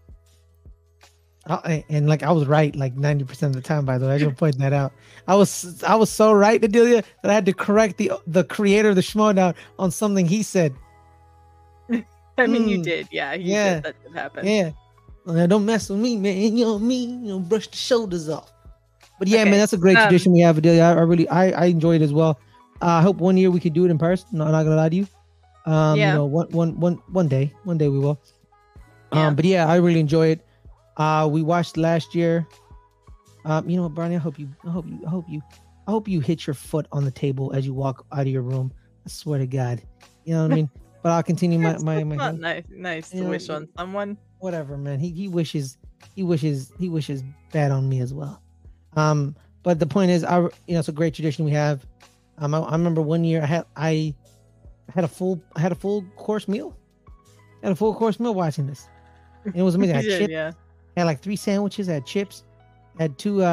and like I was right like 90% of the time. By the way, I should point that out. I was so right, Adelia, that I had to correct the creator of the Schmodown on something he said. I mean, you did, yeah. You did. That did happen. Yeah. Don't mess with me, man. You know me. You know, brush the shoulders off. But yeah, man, that's a great tradition we have, Adelia. I enjoy it as well. I hope one year we could do it in person. No, I'm not gonna lie to you. You know, one day we will. But yeah, I really enjoy it. We watched last year. You know what, Barney? I hope you hit your foot on the table as you walk out of your room. I swear to God. You know what I mean? But I'll continue my. Not nice to wish on someone. Whatever, man. He wishes bad on me as well. But the point is, it's a great tradition we have. I remember one year I had a full course meal. I had a full course meal watching this. And it was amazing. I had chips. Yeah. I had like 3 sandwiches. I had chips. I had two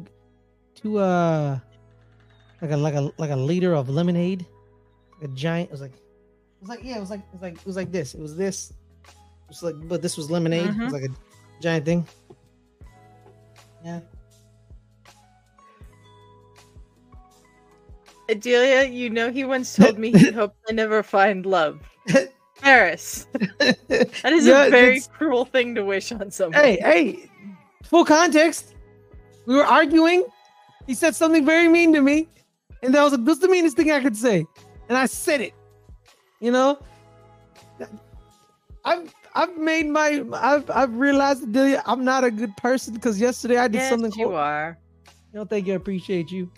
like a liter of lemonade. A giant. It was like this. It was this. It was like, but this was lemonade. It was like a giant thing. Yeah. Adelia, you know he once told me he hoped I never find love. Ferris. That is a very cruel thing to wish on someone. Hey, full context. We were arguing. He said something very mean to me. And that was like, that's the meanest thing I could say. And I said it. You know? I've realized, Adelia, I'm not a good person because yesterday I did something. You are. You know, thank you. I appreciate you.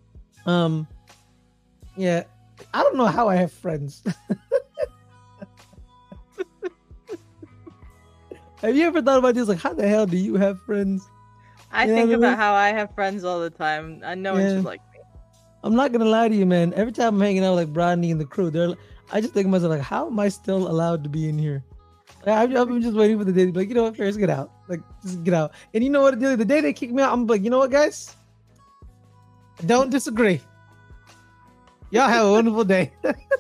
Yeah, I don't know how I have friends. Have you ever thought about this? Like, how the hell do you have friends? I think about how I have friends all the time. No one should like me. I'm not gonna lie to you, man. Every time I'm hanging out with like Rodney and the crew, I just think to myself, like, how am I still allowed to be in here? Like, I'm just waiting for the day to be like, you know what, Ferris, get out. Like, just get out. And you know what? The day they kick me out, I'm like, you know what, guys? Don't disagree. Y'all have a wonderful day.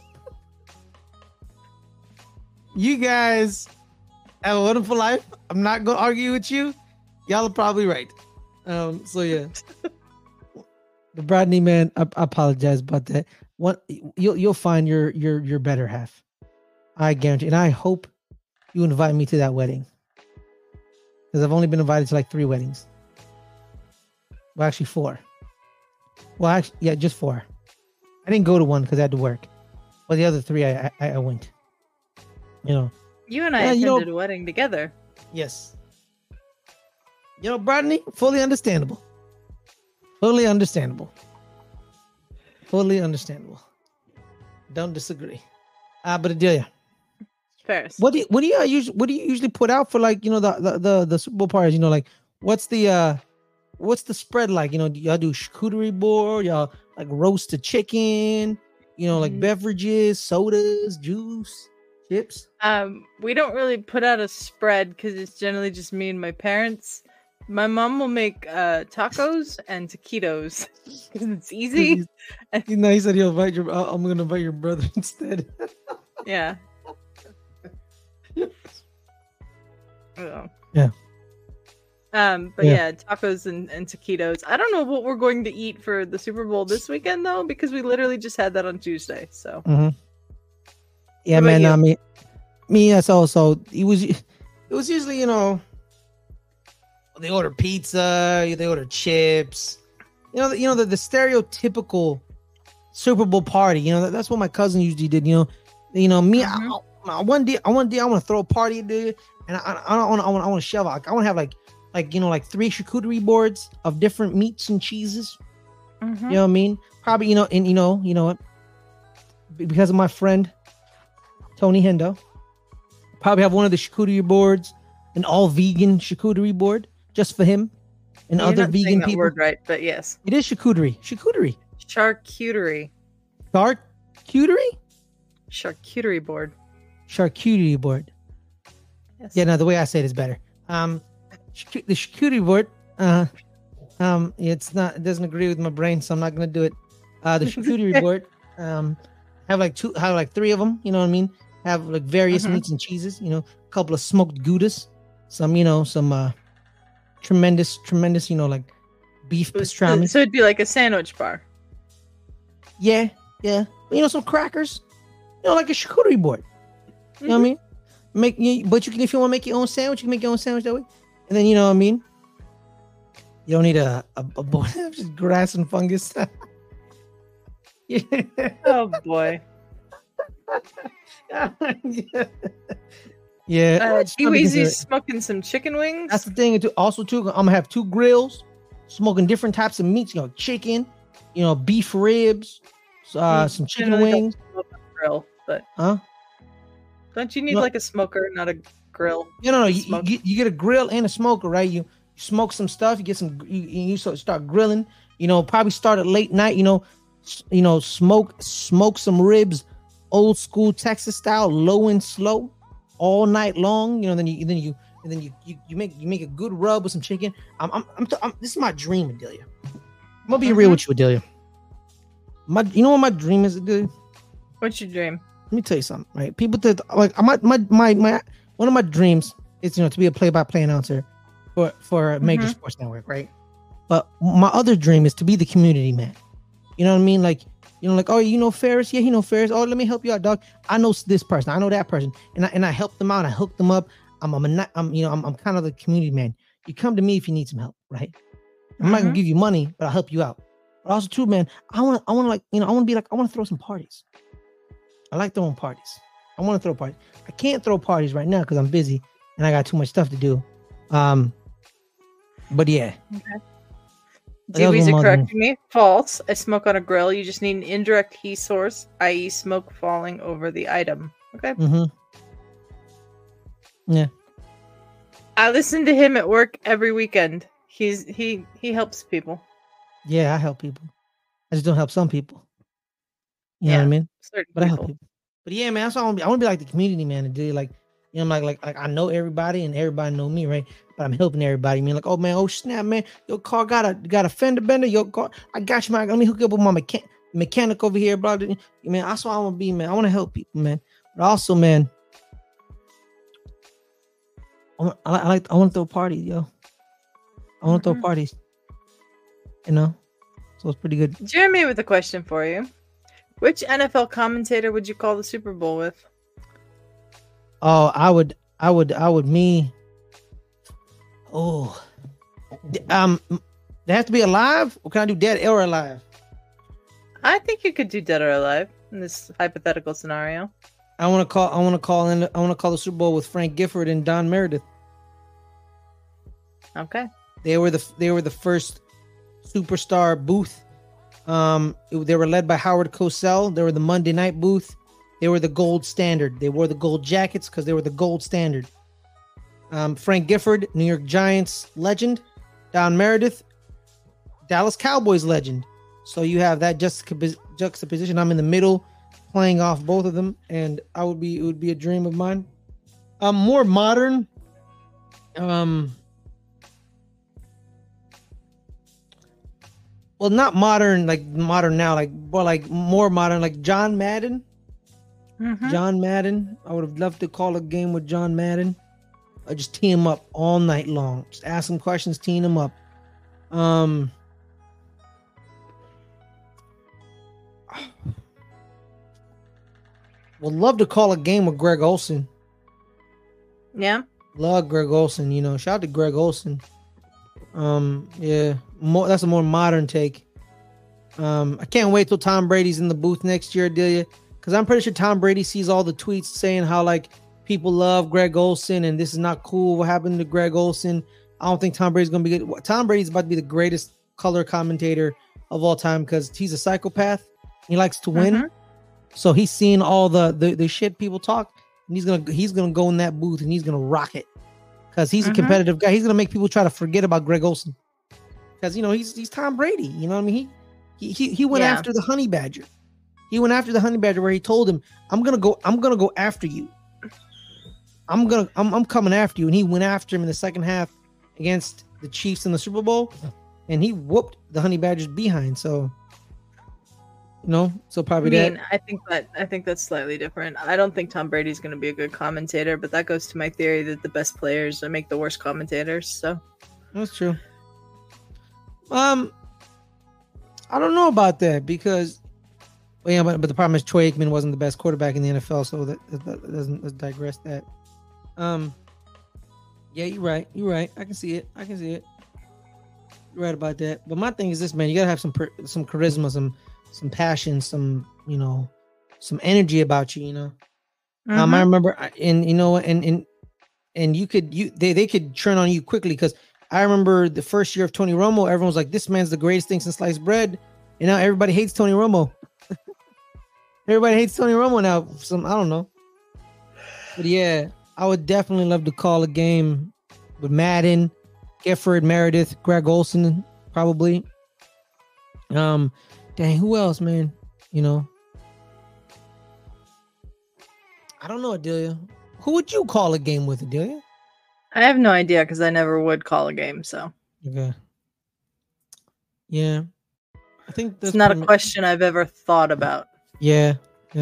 You guys have a wonderful life. I'm not gonna argue with you. Y'all are probably right. So yeah. The Rodney, man, I apologize about that. You'll find your better half. I guarantee. And I hope you invite me to that wedding. Because I've only been invited to like 3 weddings. Well, actually 4. Well, actually, yeah, just 4. I didn't go to one because I had to work. But the other 3, I went. You know. You and I attended a wedding together. Yes. You know, Rodney, fully understandable. Fully understandable. Fully understandable. Don't disagree. But Adelia. Ferris. What do you usually put out for, like, you know, the Super Bowl parties? You know, like, what's the spread like? You know, y'all do charcuterie board, y'all like roast a chicken, you know, like beverages, sodas, juice, chips. We don't really put out a spread because it's generally just me and my parents. My mom will make tacos and taquitos because it's easy. You know, he said he'll invite I'm gonna invite your brother instead. Yeah. Yeah. But yeah, tacos and taquitos. I don't know what we're going to eat for the Super Bowl this weekend though, because we literally just had that on Tuesday. So. Yeah, man. I mean, me as also it was usually, you know, they order pizza, they order chips, you know the stereotypical Super Bowl party. You know, that's what my cousin usually did. You know, me. One day I want to throw a party, dude, and I want to shove out. I want to have like 3 charcuterie boards of different meats and cheeses. You know what I mean? Probably, you know, and you know what? Because of my friend Tony Hendo, probably have one of the charcuterie boards, an all vegan charcuterie board just for him and other vegan people. Word right, but yes, it is charcuterie. Charcuterie. Charcuterie board. Charcuterie board. Yes. Yeah, no, the way I say it is better. The charcuterie board It's not. It doesn't agree with my brain, so I'm not gonna do it. The charcuterie board. Have like three of them. You know what I mean? Have like various meats and cheeses. You know, a couple of smoked goudas. Some tremendous. You know, like beef pastrami. So it'd be like a sandwich bar. Yeah. You know, some crackers. You know, like a charcuterie board. You know what I mean? But you can, if you want to make your own sandwich, you can make your own sandwich that way. And then, you know what I mean? You don't need a board of just grass and fungus. Yeah. Oh boy. Yeah. Weezy's smoking some chicken wings. That's the thing. Also, too, I'm gonna have 2 grills, smoking different types of meats. You know, chicken, you know, beef ribs, some chicken wings. Grill, but don't you need like a smoker, not a grill? No. You get a grill and a smoker, right? You smoke some stuff. You get some. You start grilling. You know, probably start at late night. You know, smoke some ribs, old school Texas style, low and slow, all night long. You know, then you make a good rub with some chicken. This is my dream, Adelia. I'm gonna be real with you, Adelia. You know what my dream is, Adelia? What's your dream? Let me tell you something, right? People think like my one of my dreams is, you know, to be a play-by-play announcer for a major sports network, right? But my other dream is to be the community man. You know what I mean? Like, you know, like, oh, you know Ferris? Yeah, he know Ferris. Oh, let me help you out, dog. I know this person. I know that person, and I help them out. I hook them up. I'm kind of the community man. You come to me if you need some help, right? I'm not gonna give you money, but I'll help you out. But also, too, man, I want to throw some parties. I like throwing parties. I want to throw parties. I can't throw parties right now because I'm busy and I got too much stuff to do. But yeah. Okay. Weezy corrected me. False. I smoke on a grill. You just need an indirect heat source, i.e., smoke falling over the item. Okay. Yeah. I listen to him at work every weekend. He helps people. Yeah, I help people. I just don't help some people. You know what I mean? But I help people. But yeah, man, that's all I want to be like the community man and do like, you know, like I know everybody and everybody know me, right? But I'm helping everybody. I mean, like, oh man, oh snap, man, your car got a fender bender. Your car, I got you, man. Let me hook you up with my mechanic over here, bro. Man, that's what I want to be, man. I want to help people, man. But also, man, I want to throw parties, yo. I want to throw parties. You know, so it's pretty good. Jeremy with a question for you. Which NFL commentator would you call the Super Bowl with? Oh, I would me. Oh, they have to be alive, or can I do dead or alive? I think you could do dead or alive in this hypothetical scenario. I want to call the Super Bowl with Frank Gifford and Don Meredith. Okay. They were the first superstar booth. They were led by Howard Cosell. They were the Monday night booth. They were the gold standard. They wore the gold jackets because they were the gold standard. Frank Gifford, New York Giants legend. Don Meredith, Dallas Cowboys legend. So you have that juxtaposition. I'm in the middle, playing off both of them, and it would be a dream of mine. More modern. Well, not modern, like modern now, but like more modern, like John Madden. John Madden. I would have loved to call a game with John Madden. I just tee him up all night long. Just ask him questions, teeing him up. Would love to call a game with Greg Olsen. Yeah. Love Greg Olsen, you know. Shout out to Greg Olsen. Yeah. That's a more modern take. I can't wait till Tom Brady's in the booth next year, Adelia, because I'm pretty sure Tom Brady sees all the tweets saying how like people love Greg Olsen and this is not cool. What happened to Greg Olsen? I don't think Tom Brady's gonna be good. Tom Brady's about to be the greatest color commentator of all time because he's a psychopath. He likes to win, so he's seeing all the shit people talk, and he's gonna go in that booth and he's gonna rock it because he's a competitive guy. He's gonna make people try to forget about Greg Olsen. Because, you know, he's Tom Brady. You know what I mean? He went after the honey badger. He went after the honey badger where he told him, I'm gonna go after you. I'm coming after you. And he went after him in the second half against the Chiefs in the Super Bowl. and he whooped the Honey Badgers behind. So, so probably that. I think that's slightly different. I don't think Tom Brady's going to be a good commentator, but that goes to my theory that the best players make the worst commentators. So that's true. I don't know about that because, but the problem is Troy Aikman wasn't the best quarterback in the NFL, so that doesn't, let's digress that. Yeah, you're right. I can see it. You're right about that. But my thing is this, man. You gotta have some charisma, some passion, some energy about you. Mm-hmm. I remember, and they could turn on you quickly because I remember the first year of Tony Romo, everyone was like, "This man's the greatest thing since sliced bread," and now everybody hates Tony Romo. Everybody hates Tony Romo now. I don't know, but yeah, I would definitely love to call a game with Madden, Gifford, Meredith, Greg Olson, probably. Dang, who else, man? I don't know, Adelia. Who would you call a game with, Adelia? I have no idea because I never would call a game. So okay, yeah, I think it's not a question I've ever thought about. Yeah.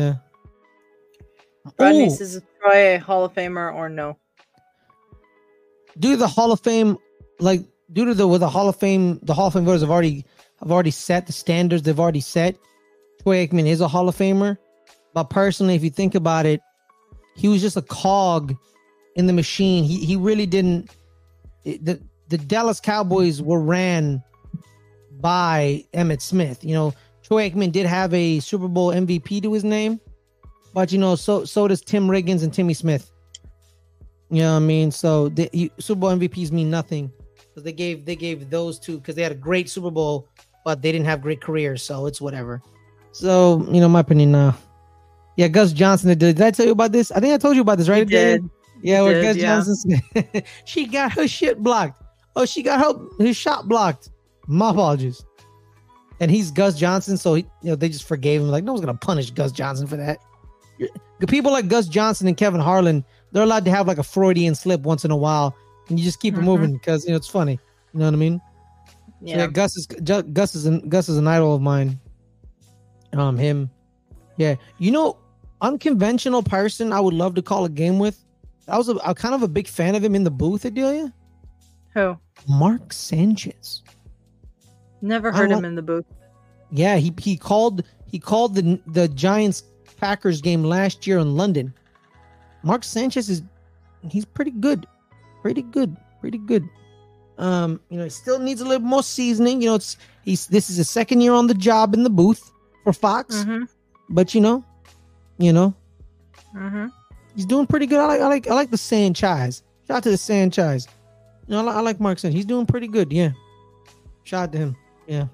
Rodney says, "Is Troy a Hall of Famer or no?" Due to the Hall of Fame, with the Hall of Fame, the Hall of Fame voters have already set the standards. They've already set. Troy Aikman is a Hall of Famer, but personally, if you think about it, he was just a cog in the machine. He really didn't. The Dallas Cowboys were ran by Emmitt Smith. Troy Aikman did have a Super Bowl MVP to his name, but so does Tim Riggins and Timmy Smith. You know what I mean? So the Super Bowl MVPs mean nothing because they gave those two because they had a great Super Bowl, but they didn't have great careers. So it's whatever. So my opinion. Yeah, Gus Johnson. Did I tell you about this? I think I told you about this, right? You did. Yeah, where Gus Johnson. She got her shit blocked. Oh, she got his shot blocked. My apologies. And he's Gus Johnson, so they just forgave him. Like, no one's gonna punish Gus Johnson for that. People like Gus Johnson and Kevin Harlan, they're allowed to have like a Freudian slip once in a while, and you just keep it moving because it's funny. You know what I mean? Yeah. So Gus is an idol of mine. Him. Yeah. Unconventional person I would love to call a game with. I was a kind of a big fan of him in the booth, Adelia. Who? Mark Sanchez. Never heard him in the booth. Yeah, he called the Giants Packers game last year in London. Mark Sanchez he's pretty good. Pretty good. It still needs a little more seasoning. This is his second year on the job in the booth for Fox. Mm-hmm. But Mm-hmm. He's doing pretty good. I like the Sanchez. Shout out to the Sanchez. I like Mark Sanchez. He's doing pretty good. Yeah. Shout out to him. Yeah.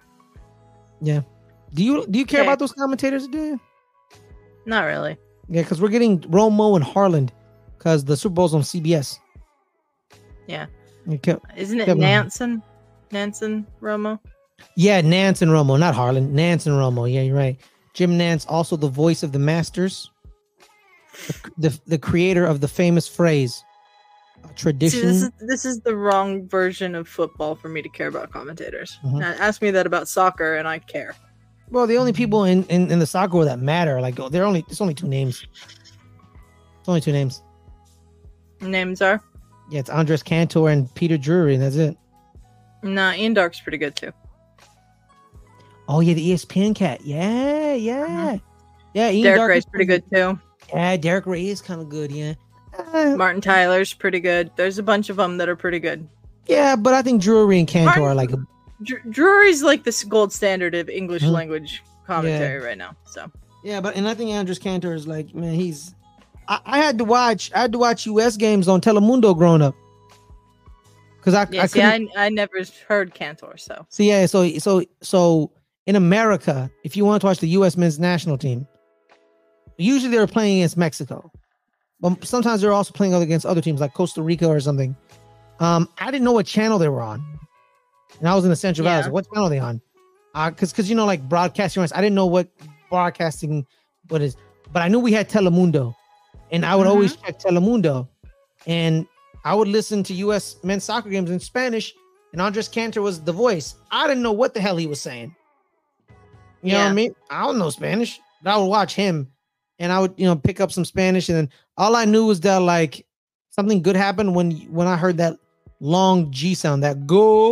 Do you care about those commentators? Do you? Not really. Yeah, because we're getting Romo and Harland because the Super Bowl's on CBS. Yeah. Isn't it Nansen Romo? Yeah, Nance and Romo, not Harlan. Nance and Romo. Yeah, you're right. Jim Nance, also the voice of the Masters, the creator of the famous phrase, tradition. See, this is the wrong version of football for me to care about commentators. Mm-hmm. Now, ask me that about soccer, and I care. Well, the only people in the soccer world that matter, it's only two names. It's only two names. Names are? Yeah, it's Andres Cantor and Peter Drury, and that's it. Nah, Ian Dark's pretty good too. Oh yeah, the ESPN cat. Yeah. Mm-hmm. Yeah, Ian Derek Dark Ray's pretty good too. Yeah, Derek Ray is kind of good. Yeah. Martin Tyler's pretty good. There's a bunch of them that are pretty good. Yeah, but I think Drury and Cantor are like Drury's like this gold standard of English language commentary right now. So yeah, and I think Andres Cantor is like, man, he's. I had to watch US games on Telemundo growing up because I never heard Cantor. So so in America, if you want to watch the US men's national team, usually they're playing against Mexico, but sometimes they're also playing against other teams like Costa Rica or something. I didn't know what channel they were on, and I was in the Central Valley. So what channel are they on? Because like broadcasting rights, I didn't know what broadcasting is, but I knew we had Telemundo. And I would always check Telemundo, and I would listen to U.S. men's soccer games in Spanish and Andres Cantor was the voice. I didn't know what the hell he was saying. You know what I mean? I don't know Spanish, but I would watch him, and I would pick up some Spanish, and then all I knew was that like something good happened when I heard that long G sound, that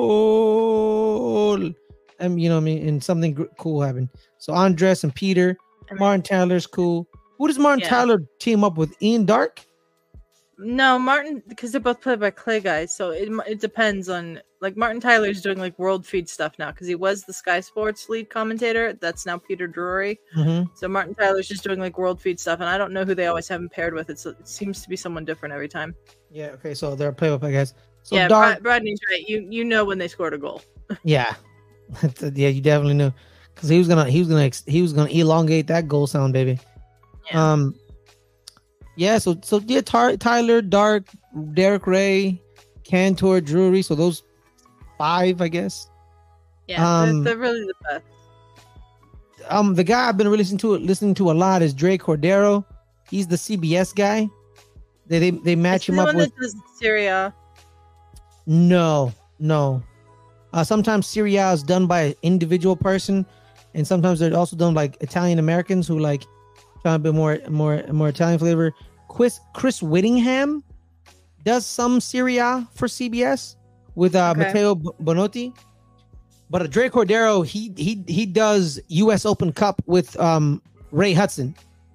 goal, and you know what I mean, and something cool happened. So Andres and Peter, Martin Tyler's cool. Who does Martin Tyler team up with? Ian Dark? No, Martin, because they're both played by Clay guys, so it depends on, like, Martin Tyler's doing like World Feed stuff now because he was the Sky Sports lead commentator. That's now Peter Drury. So Martin Tyler's just doing like World Feed stuff, and I don't know who they always have him paired with. It seems to be someone different every time. Yeah. Okay. So they're play-by-play guys. So yeah, Bradney's right. You know when they scored a goal. Yeah. Yeah, you definitely knew because he was gonna elongate that goal sound, baby. Yeah. Yeah, so yeah, Tyler, Dark, Derek Ray, Cantor, Drury. So those 5, I guess. Yeah, they're really the best. The guy I've been listening to a lot is Dre Cordero. He's the CBS guy. They match him up with Syria. No. Sometimes Syria is done by an individual person, and sometimes they're also done like Italian Americans who like trying a bit more Italian flavor. Chris Whittingham does some Syria for CBS with Matteo Bonotti, but Dre Cordero he does U.S. Open Cup with Ray Hudson.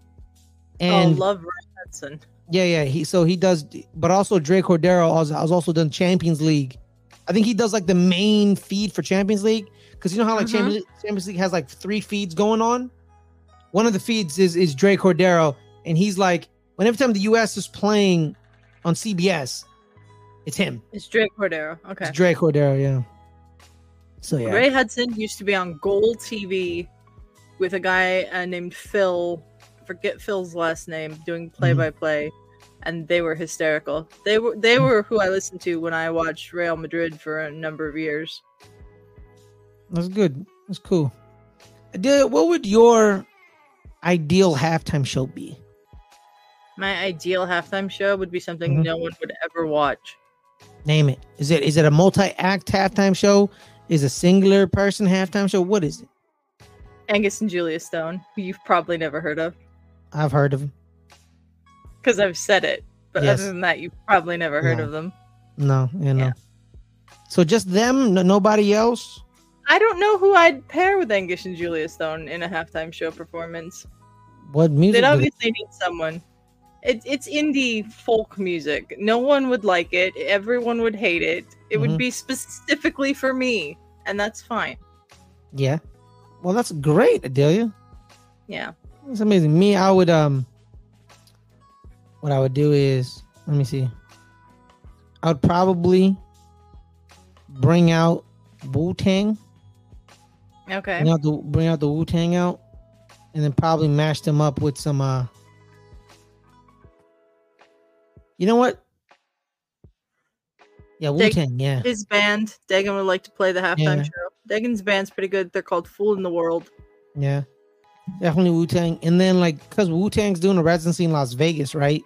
And love Ray Hudson. Yeah. He does, but also Dre Cordero has also done Champions League. I think he does like the main feed for Champions League because you know how like Champions League has like 3 feeds going on. One of the feeds is Dre Cordero, and he's like, whenever time the U.S. is playing on CBS, it's him. It's Dre Cordero. Okay. It's Dre Cordero, yeah. So yeah. Ray Hudson used to be on Gold TV with a guy named Phil. Forget Phil's last name. Doing play-by-play, and they were hysterical. They were who I listened to when I watched Real Madrid for a number of years. That's good. That's cool. What would your ideal halftime show be? My ideal halftime show would be something no one would ever watch. Name it. Is it a multi-act halftime show? Is it a singular person halftime show? What is it? Angus and Julia Stone, who you've probably never heard of. I've heard of them. Because I've said it. But other than that, you've probably never heard of them. No, no. So just them? Nobody else? I don't know who I'd pair with Angus and Julia Stone in a halftime show performance. What music? They'd obviously need someone. It's indie folk music. No one would like it. Everyone would hate it. It would be specifically for me, and that's fine. Yeah. Well, that's great, Adelia. Yeah. It's amazing. Me, I would what I would do is, let me see. I would probably bring out Wu-Tang. Okay. Bring out the Wu-Tang out, and then probably mash them up with some you know what? Yeah, Wu-Tang, yeah. His band, Dagan would like to play the halftime show. Dagan's band's pretty good. They're called Fool in the World. Yeah. Definitely Wu-Tang. And then, like, because Wu-Tang's doing a residency in Las Vegas, right?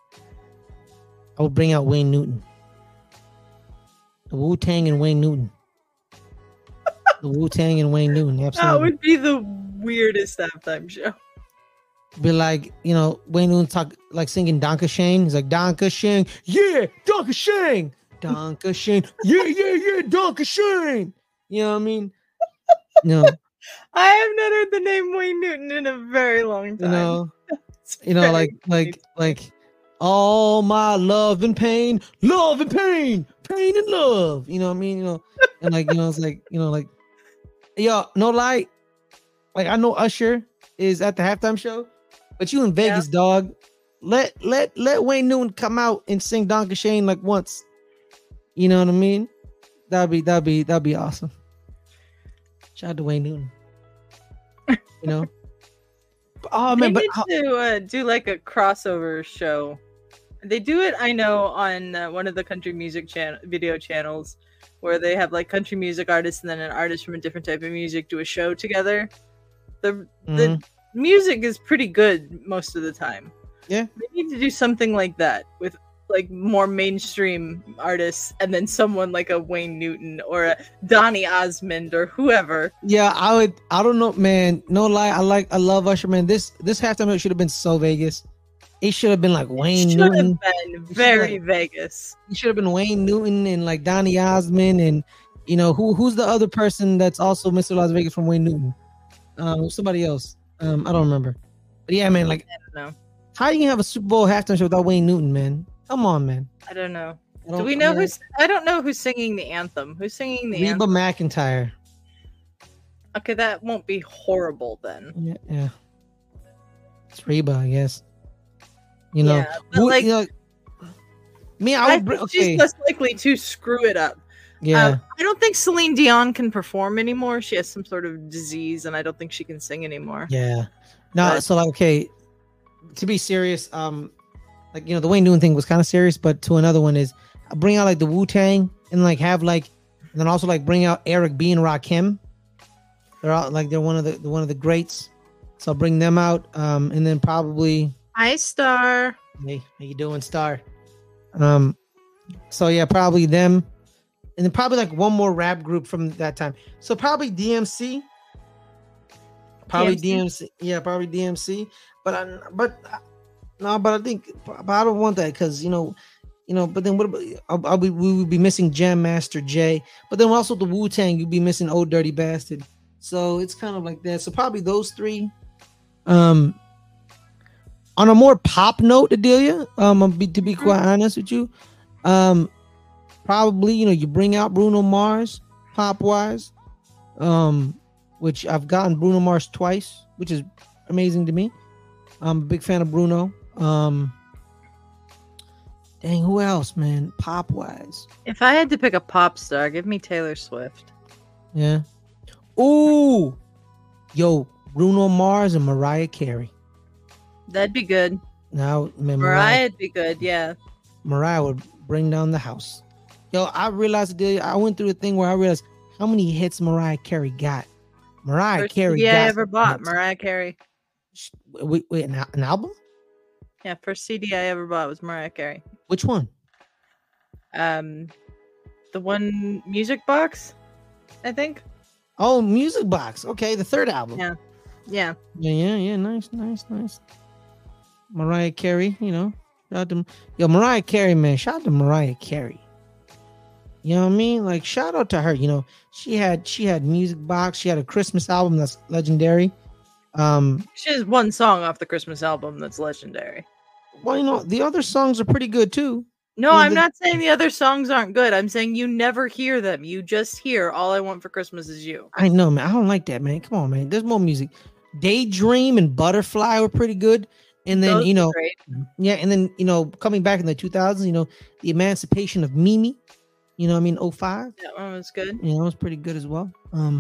I would bring out Wayne Newton. The Wu-Tang and Wayne Newton. The Wu-Tang and Wayne Newton, absolutely. That would be the weirdest halftime show. Be like, Wayne Newton talk like singing Donka Shane. He's like, Donka Shane, yeah, Donka Shane, Donka Shane, yeah, Donka Shane. You know what I mean? No. I have not heard the name Wayne Newton in a very long time. Like all my love and pain, pain and love. You know what I mean? And it's like, yo, no lie. Like I know Usher is at the halftime show, but you in Vegas, dog. Let Wayne Newton come out and sing Donka Shane like once. You know what I mean? That'd be awesome. Shout out to Wayne Newton. Oh man, they need to do like a crossover show. They do it, I know, on one of the country music video channels, where they have like country music artists and then an artist from a different type of music do a show together. The music is pretty good most of the time. Yeah, they need to do something like that with like more mainstream artists, and then someone like a Wayne Newton or a Donny Osmond or whoever. Yeah, I don't know, man. No lie, I love Usher, man. This halftime should have been so Vegas. It should have been like Wayne Newton. Should have been very Vegas. It should have been Wayne Newton and like Donny Osmond and who's the other person that's also Mr. Las Vegas from Wayne Newton? Somebody else. I don't remember. But yeah, man, like I don't know. how you have a Super Bowl halftime show without Wayne Newton, man? Come on, man. I don't know. Do we know who's? I don't know who's singing the anthem. Who's singing the Reba anthem? McEntire. Okay, that won't be horrible then. Yeah. It's Reba, I guess. Yeah, but like, me, I think she's less likely to screw it up. Yeah. I don't think Celine Dion can perform anymore. She has some sort of disease, and I don't think she can sing anymore. Yeah. No, so like, okay, to be serious, like the Wayne Newton thing was kind of serious, but to another one is bring out like the Wu-Tang and like have like, and then also like bring out Eric B and Rakim. They're out like they're one of the greats, so I'll bring them out. And then probably Hi, Star. Hey, how you doing, Star? So yeah, probably them, and then probably like one more rap group from that time. So probably DMC. Probably DMC. Yeah, probably DMC. But I think I don't want that because But then what about we would be missing Jam Master Jay. But then also the Wu-Tang, you'd be missing Old Dirty Bastard. So it's kind of like that. So probably those three. On a more pop note, Adelia, to be quite honest with you, probably you bring out Bruno Mars, pop wise, which I've gotten Bruno Mars twice, which is amazing to me. I'm a big fan of Bruno. Dang, who else, man? Pop wise, if I had to pick a pop star, give me Taylor Swift. Yeah. Ooh, yo, Bruno Mars and Mariah Carey. That'd be good. Now, man, Mariah'd be good, yeah. Mariah would bring down the house. Yo, I realized I went through the thing where I realized how many hits Mariah Carey got. Mariah Carey got. I ever bought Mariah Carey. Wait, an album? Yeah, first CD I ever bought was Mariah Carey. Which one? The one Music Box, I think. Oh, Music Box. Okay, the third album. Yeah. Nice. Mariah Carey, shout out to Mariah Carey, man. Shout out to Mariah Carey. You know what I mean? Like, shout out to her. She had Music Box. She had a Christmas album that's legendary. She has one song off the Christmas album that's legendary. Well, the other songs are pretty good too. No, I'm not saying the other songs aren't good. I'm saying you never hear them. You just hear All I Want for Christmas Is You. I know, man. I don't like that, man. Come on, man. There's more music. Daydream and Butterfly were pretty good. And then, and then, coming back in the 2000s, the Emancipation of Mimi, 05. That one was good. It was pretty good as well.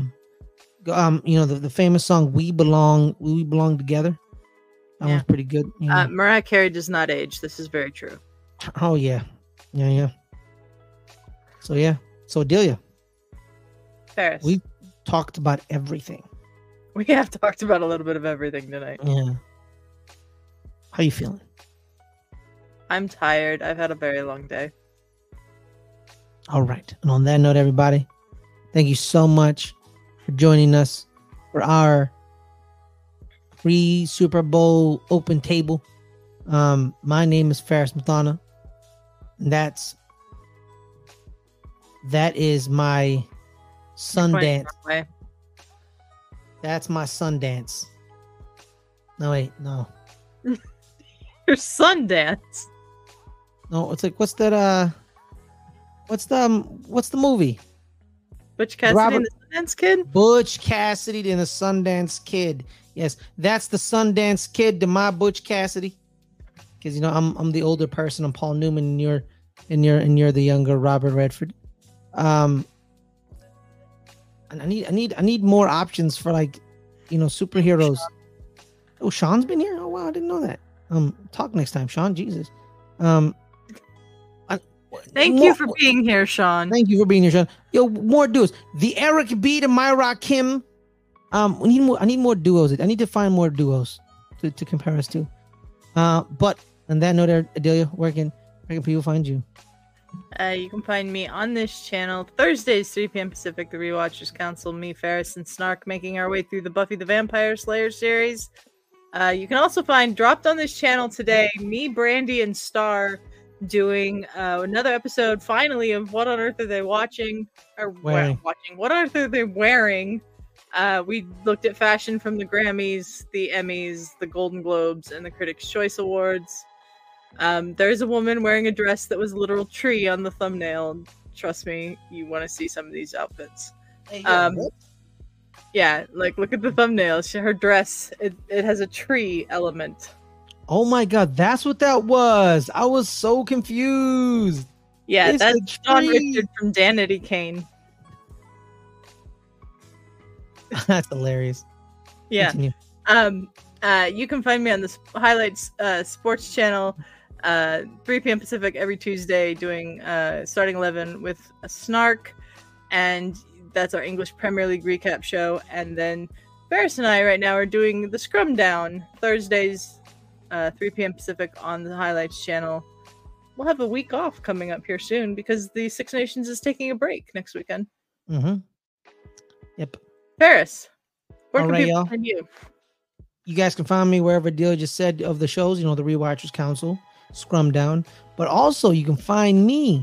The famous song We Belong Together. That was pretty good. Mariah Carey does not age. This is very true. Oh yeah. So Adelia, Ferris, we talked about everything. We have talked about a little bit of everything tonight. Yeah. How you feeling? I'm tired. I've had a very long day. All right. And on that note, everybody, thank you so much for joining us for our pre-Super Bowl open table. My name is Ferris Mathana. And that is my Sundance. That's my Sundance. No, wait, no. Your Sundance? No, it's like, what's that? What's the movie? Butch Cassidy and the Sundance Kid? Butch Cassidy and the Sundance Kid. Yes, that's the Sundance Kid to my Butch Cassidy. Because I'm the older person. I'm Paul Newman, and you're the younger Robert Redford. And I need more options for superheroes. Oh, Sean's been here. Oh wow, I didn't know that. Talk next time, Sean. Jesus. Thank you for being here, Sean. Thank you for being here, Sean. Yo, more duos. The Eric B to my Rakim. I need more duos. I need to find more duos to compare us to. But on that note, Adelia, where can Where can people find you? You can find me on this channel Thursdays, 3 p.m. Pacific, the Rewatchers Council, me, Ferris, and Snark making our way through the Buffy the Vampire Slayer series. You can also find dropped on this channel today, me, Brandy, and Star doing another episode finally of What on Earth Are They Watching? Or Wearing. What on Earth Are They Wearing? We looked at fashion from the Grammys, the Emmys, the Golden Globes, and the Critics' Choice Awards. There's a woman wearing a dress that was a literal tree on the thumbnail. Trust me, you want to see some of these outfits. Yeah, like look at the thumbnail. Her dress, it has a tree element. Oh my god, that's what that was. I was so confused. Yeah, It's that's a John tree. Richard from Danity Kane. That's hilarious. Yeah. Continue. You can find me on the Highlights Sports Channel, 3 p.m. Pacific every Tuesday, doing starting 11 with a Snark, and that's our English Premier League recap show. And then Ferris and I right now are doing the Scrum Down Thursdays, 3 p.m. Pacific on the Highlights Channel. We'll have a week off coming up here soon because the Six Nations is taking a break next weekend. Mm-hmm. Yep. Ferris, where All can right, people y'all. find you? You guys can find me wherever Deal just said of the shows, the Rewatchers Council, Scrum Down. But also you can find me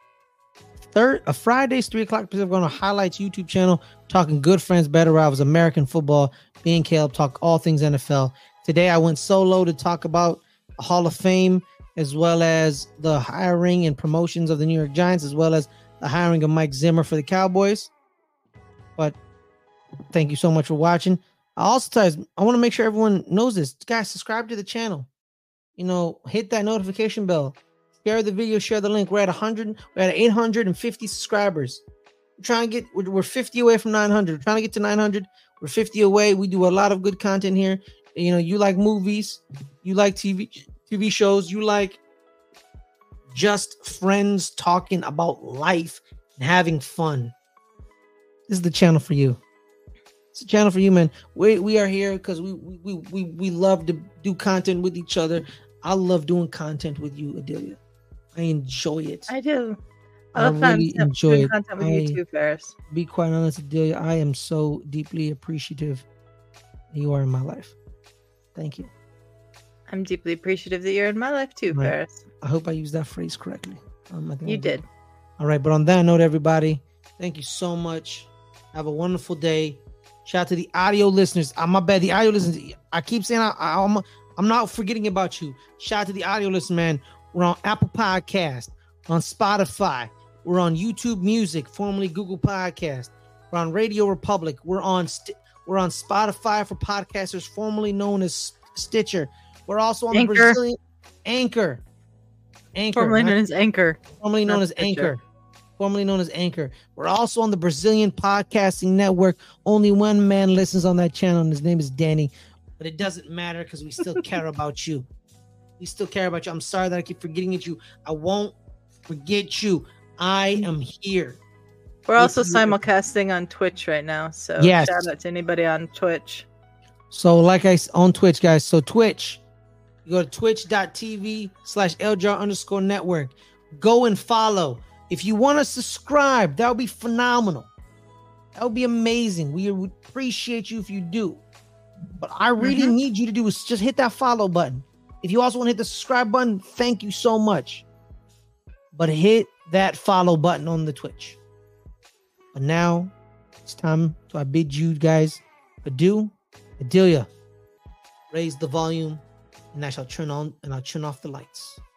Fridays, 3 o'clock Pacific on a Highlights YouTube channel, talking good friends, better rivals, American football. Me and Caleb talk all things NFL. Today I went solo to talk about the Hall of Fame, as well as the hiring and promotions of the New York Giants, as well as the hiring of Mike Zimmer for the Cowboys. But thank you so much for watching. I want to make sure everyone knows this. Guys, subscribe to the channel. Hit that notification bell. Share the video, share the link. We're at 850 subscribers. We're 50 away from 900. We're trying to get to 900. We're 50 away. We do a lot of good content here. You like movies, you like TV shows, you like just friends talking about life and having fun. This is the channel for you. It's a channel for you, man. We are here because we love to do content with each other. I love doing content with you, Adelia. I enjoy it. I do. I really enjoy doing it. content with you too, Ferris. Be quite honest, Adelia, I am so deeply appreciative that you are in my life. Thank you. I'm deeply appreciative that you're in my life too, Right. Ferris. I hope I used that phrase correctly. I think You I did. All right, but on that note, everybody, thank you so much. Have a wonderful day. Shout out to the audio listeners. My bad, the audio listeners. I keep saying I'm not forgetting about you. Shout out to the audio listeners, man. We're on Apple Podcast, on Spotify. We're on YouTube Music, formerly Google Podcast. We're on Radio Republic. We're on Spotify for podcasters, formerly known as Stitcher. We're also on Anchor. the Brazilian Anchor. Formerly right? known as Anchor. Formerly known Not as Stitcher. Anchor. Formerly known as Anchor. We're also on the Brazilian Podcasting Network. Only one man listens on that channel, and his name is Danny. But it doesn't matter because we still care about you. We still care about you. I'm sorry that I keep forgetting you. I won't forget you. I am here. We're also If you- simulcasting on Twitch right now, so Yes. shout out to anybody on Twitch. So on Twitch, guys. So Twitch, you go to twitch.tv/LJR_network. Go and follow. If you want to subscribe, that would be phenomenal. That would be amazing. We would appreciate you if you do. But I really need you to do is just hit that follow button. If you also want to hit the subscribe button, thank you so much. But hit that follow button on the Twitch. But now it's time to I bid you guys adieu. Adelia, raise the volume, and I shall turn on and I'll turn off the lights.